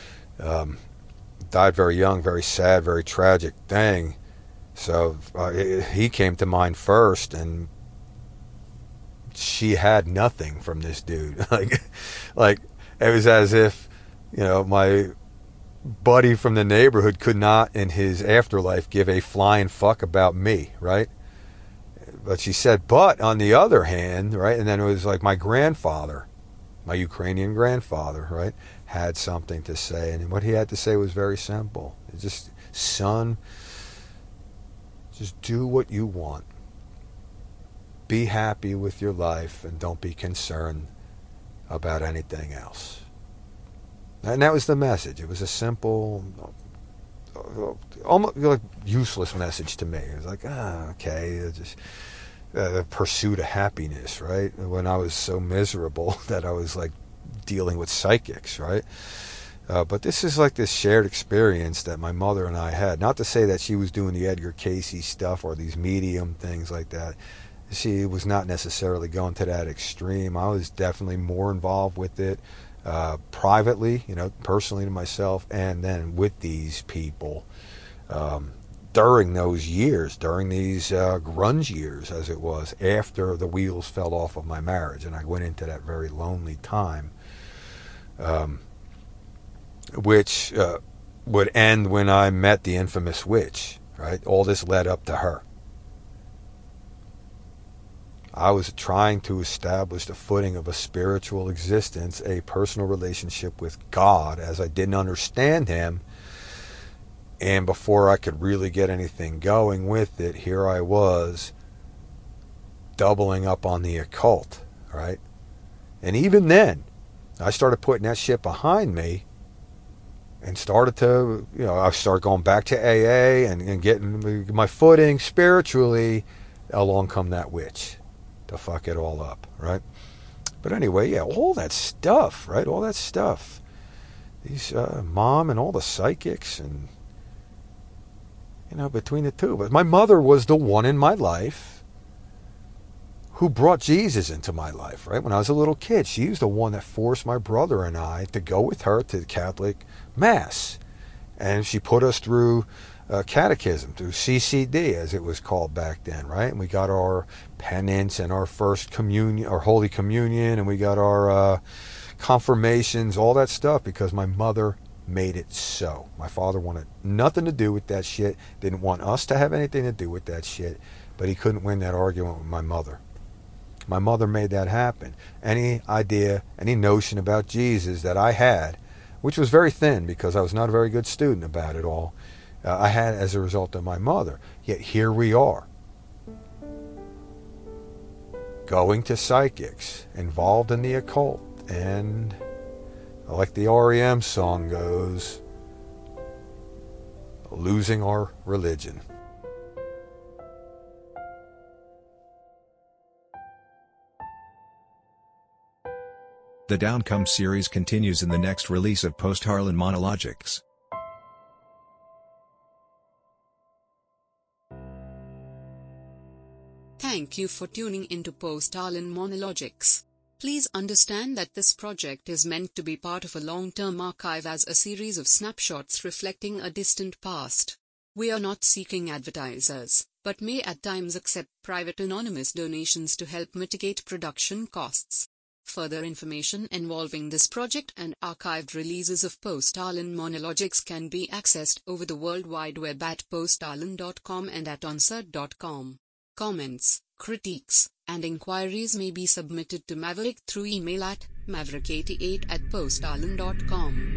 Died very young, very sad, very tragic thing. So he came to mind first, and she had nothing from this dude. like it was as if, my buddy from the neighborhood could not, in his afterlife, give a flying fuck about me, right? But she said, but on the other hand, right, and then it was like my grandfather, my Ukrainian grandfather, right, had something to say. And what he had to say was very simple. It's just, son, just do what you want. Be happy with your life, and don't be concerned about anything else. And that was the message. It was a simple, almost like useless message to me. It was like, okay, just pursuit of happiness, right? When I was so miserable that I was like dealing with psychics, right? But this is like this shared experience that my mother and I had. Not to say that she was doing the Edgar Cayce stuff or these medium things like that. She was not necessarily going to that extreme. I was definitely more involved with it privately, personally to myself, and then with these people during those years, during these grunge years, as it was, after the wheels fell off of my marriage, and I went into that very lonely time, which would end when I met the infamous witch, right? All this led up to her. I was trying to establish the footing of a spiritual existence, a personal relationship with God, as I didn't understand Him. And before I could really get anything going with it, here I was doubling up on the occult, right? And even then, I started putting that shit behind me and started to, I started going back to AA and getting my footing spiritually. Along come that witch to fuck it all up, right? But anyway, yeah, all that stuff, right? All that stuff. These mom and all the psychics and, between the two. But my mother was the one in my life who brought Jesus into my life, right? When I was a little kid, she was the one that forced my brother and I to go with her to the Catholic Mass. And she put us through catechism, through CCD, as it was called back then, right? And we got our penance and our first communion, or Holy Communion, and we got our confirmations, all that stuff, because my mother made it so. My father wanted nothing to do with that shit, didn't want us to have anything to do with that shit, but he couldn't win that argument with my mother. My mother made that happen. Any idea, any notion about Jesus that I had, which was very thin because I was not a very good student about it all, I had as a result of my mother. Yet here we are, going to psychics, involved in the occult, and like the REM song goes, losing our religion. The Downcome series continues in the next release of Post Harlan Monologics. Thank you for tuning into Post Harlan Monologics. Please understand that this project is meant to be part of a long-term archive as a series of snapshots reflecting a distant past. We are not seeking advertisers, but may at times accept private anonymous donations to help mitigate production costs. Further information involving this project and archived releases of Post Harlan Monologics can be accessed over the World Wide Web at postharlan.com and at onsert.com. Comments, critiques, and inquiries may be submitted to Maverick through email at maverick88@postharlan.com.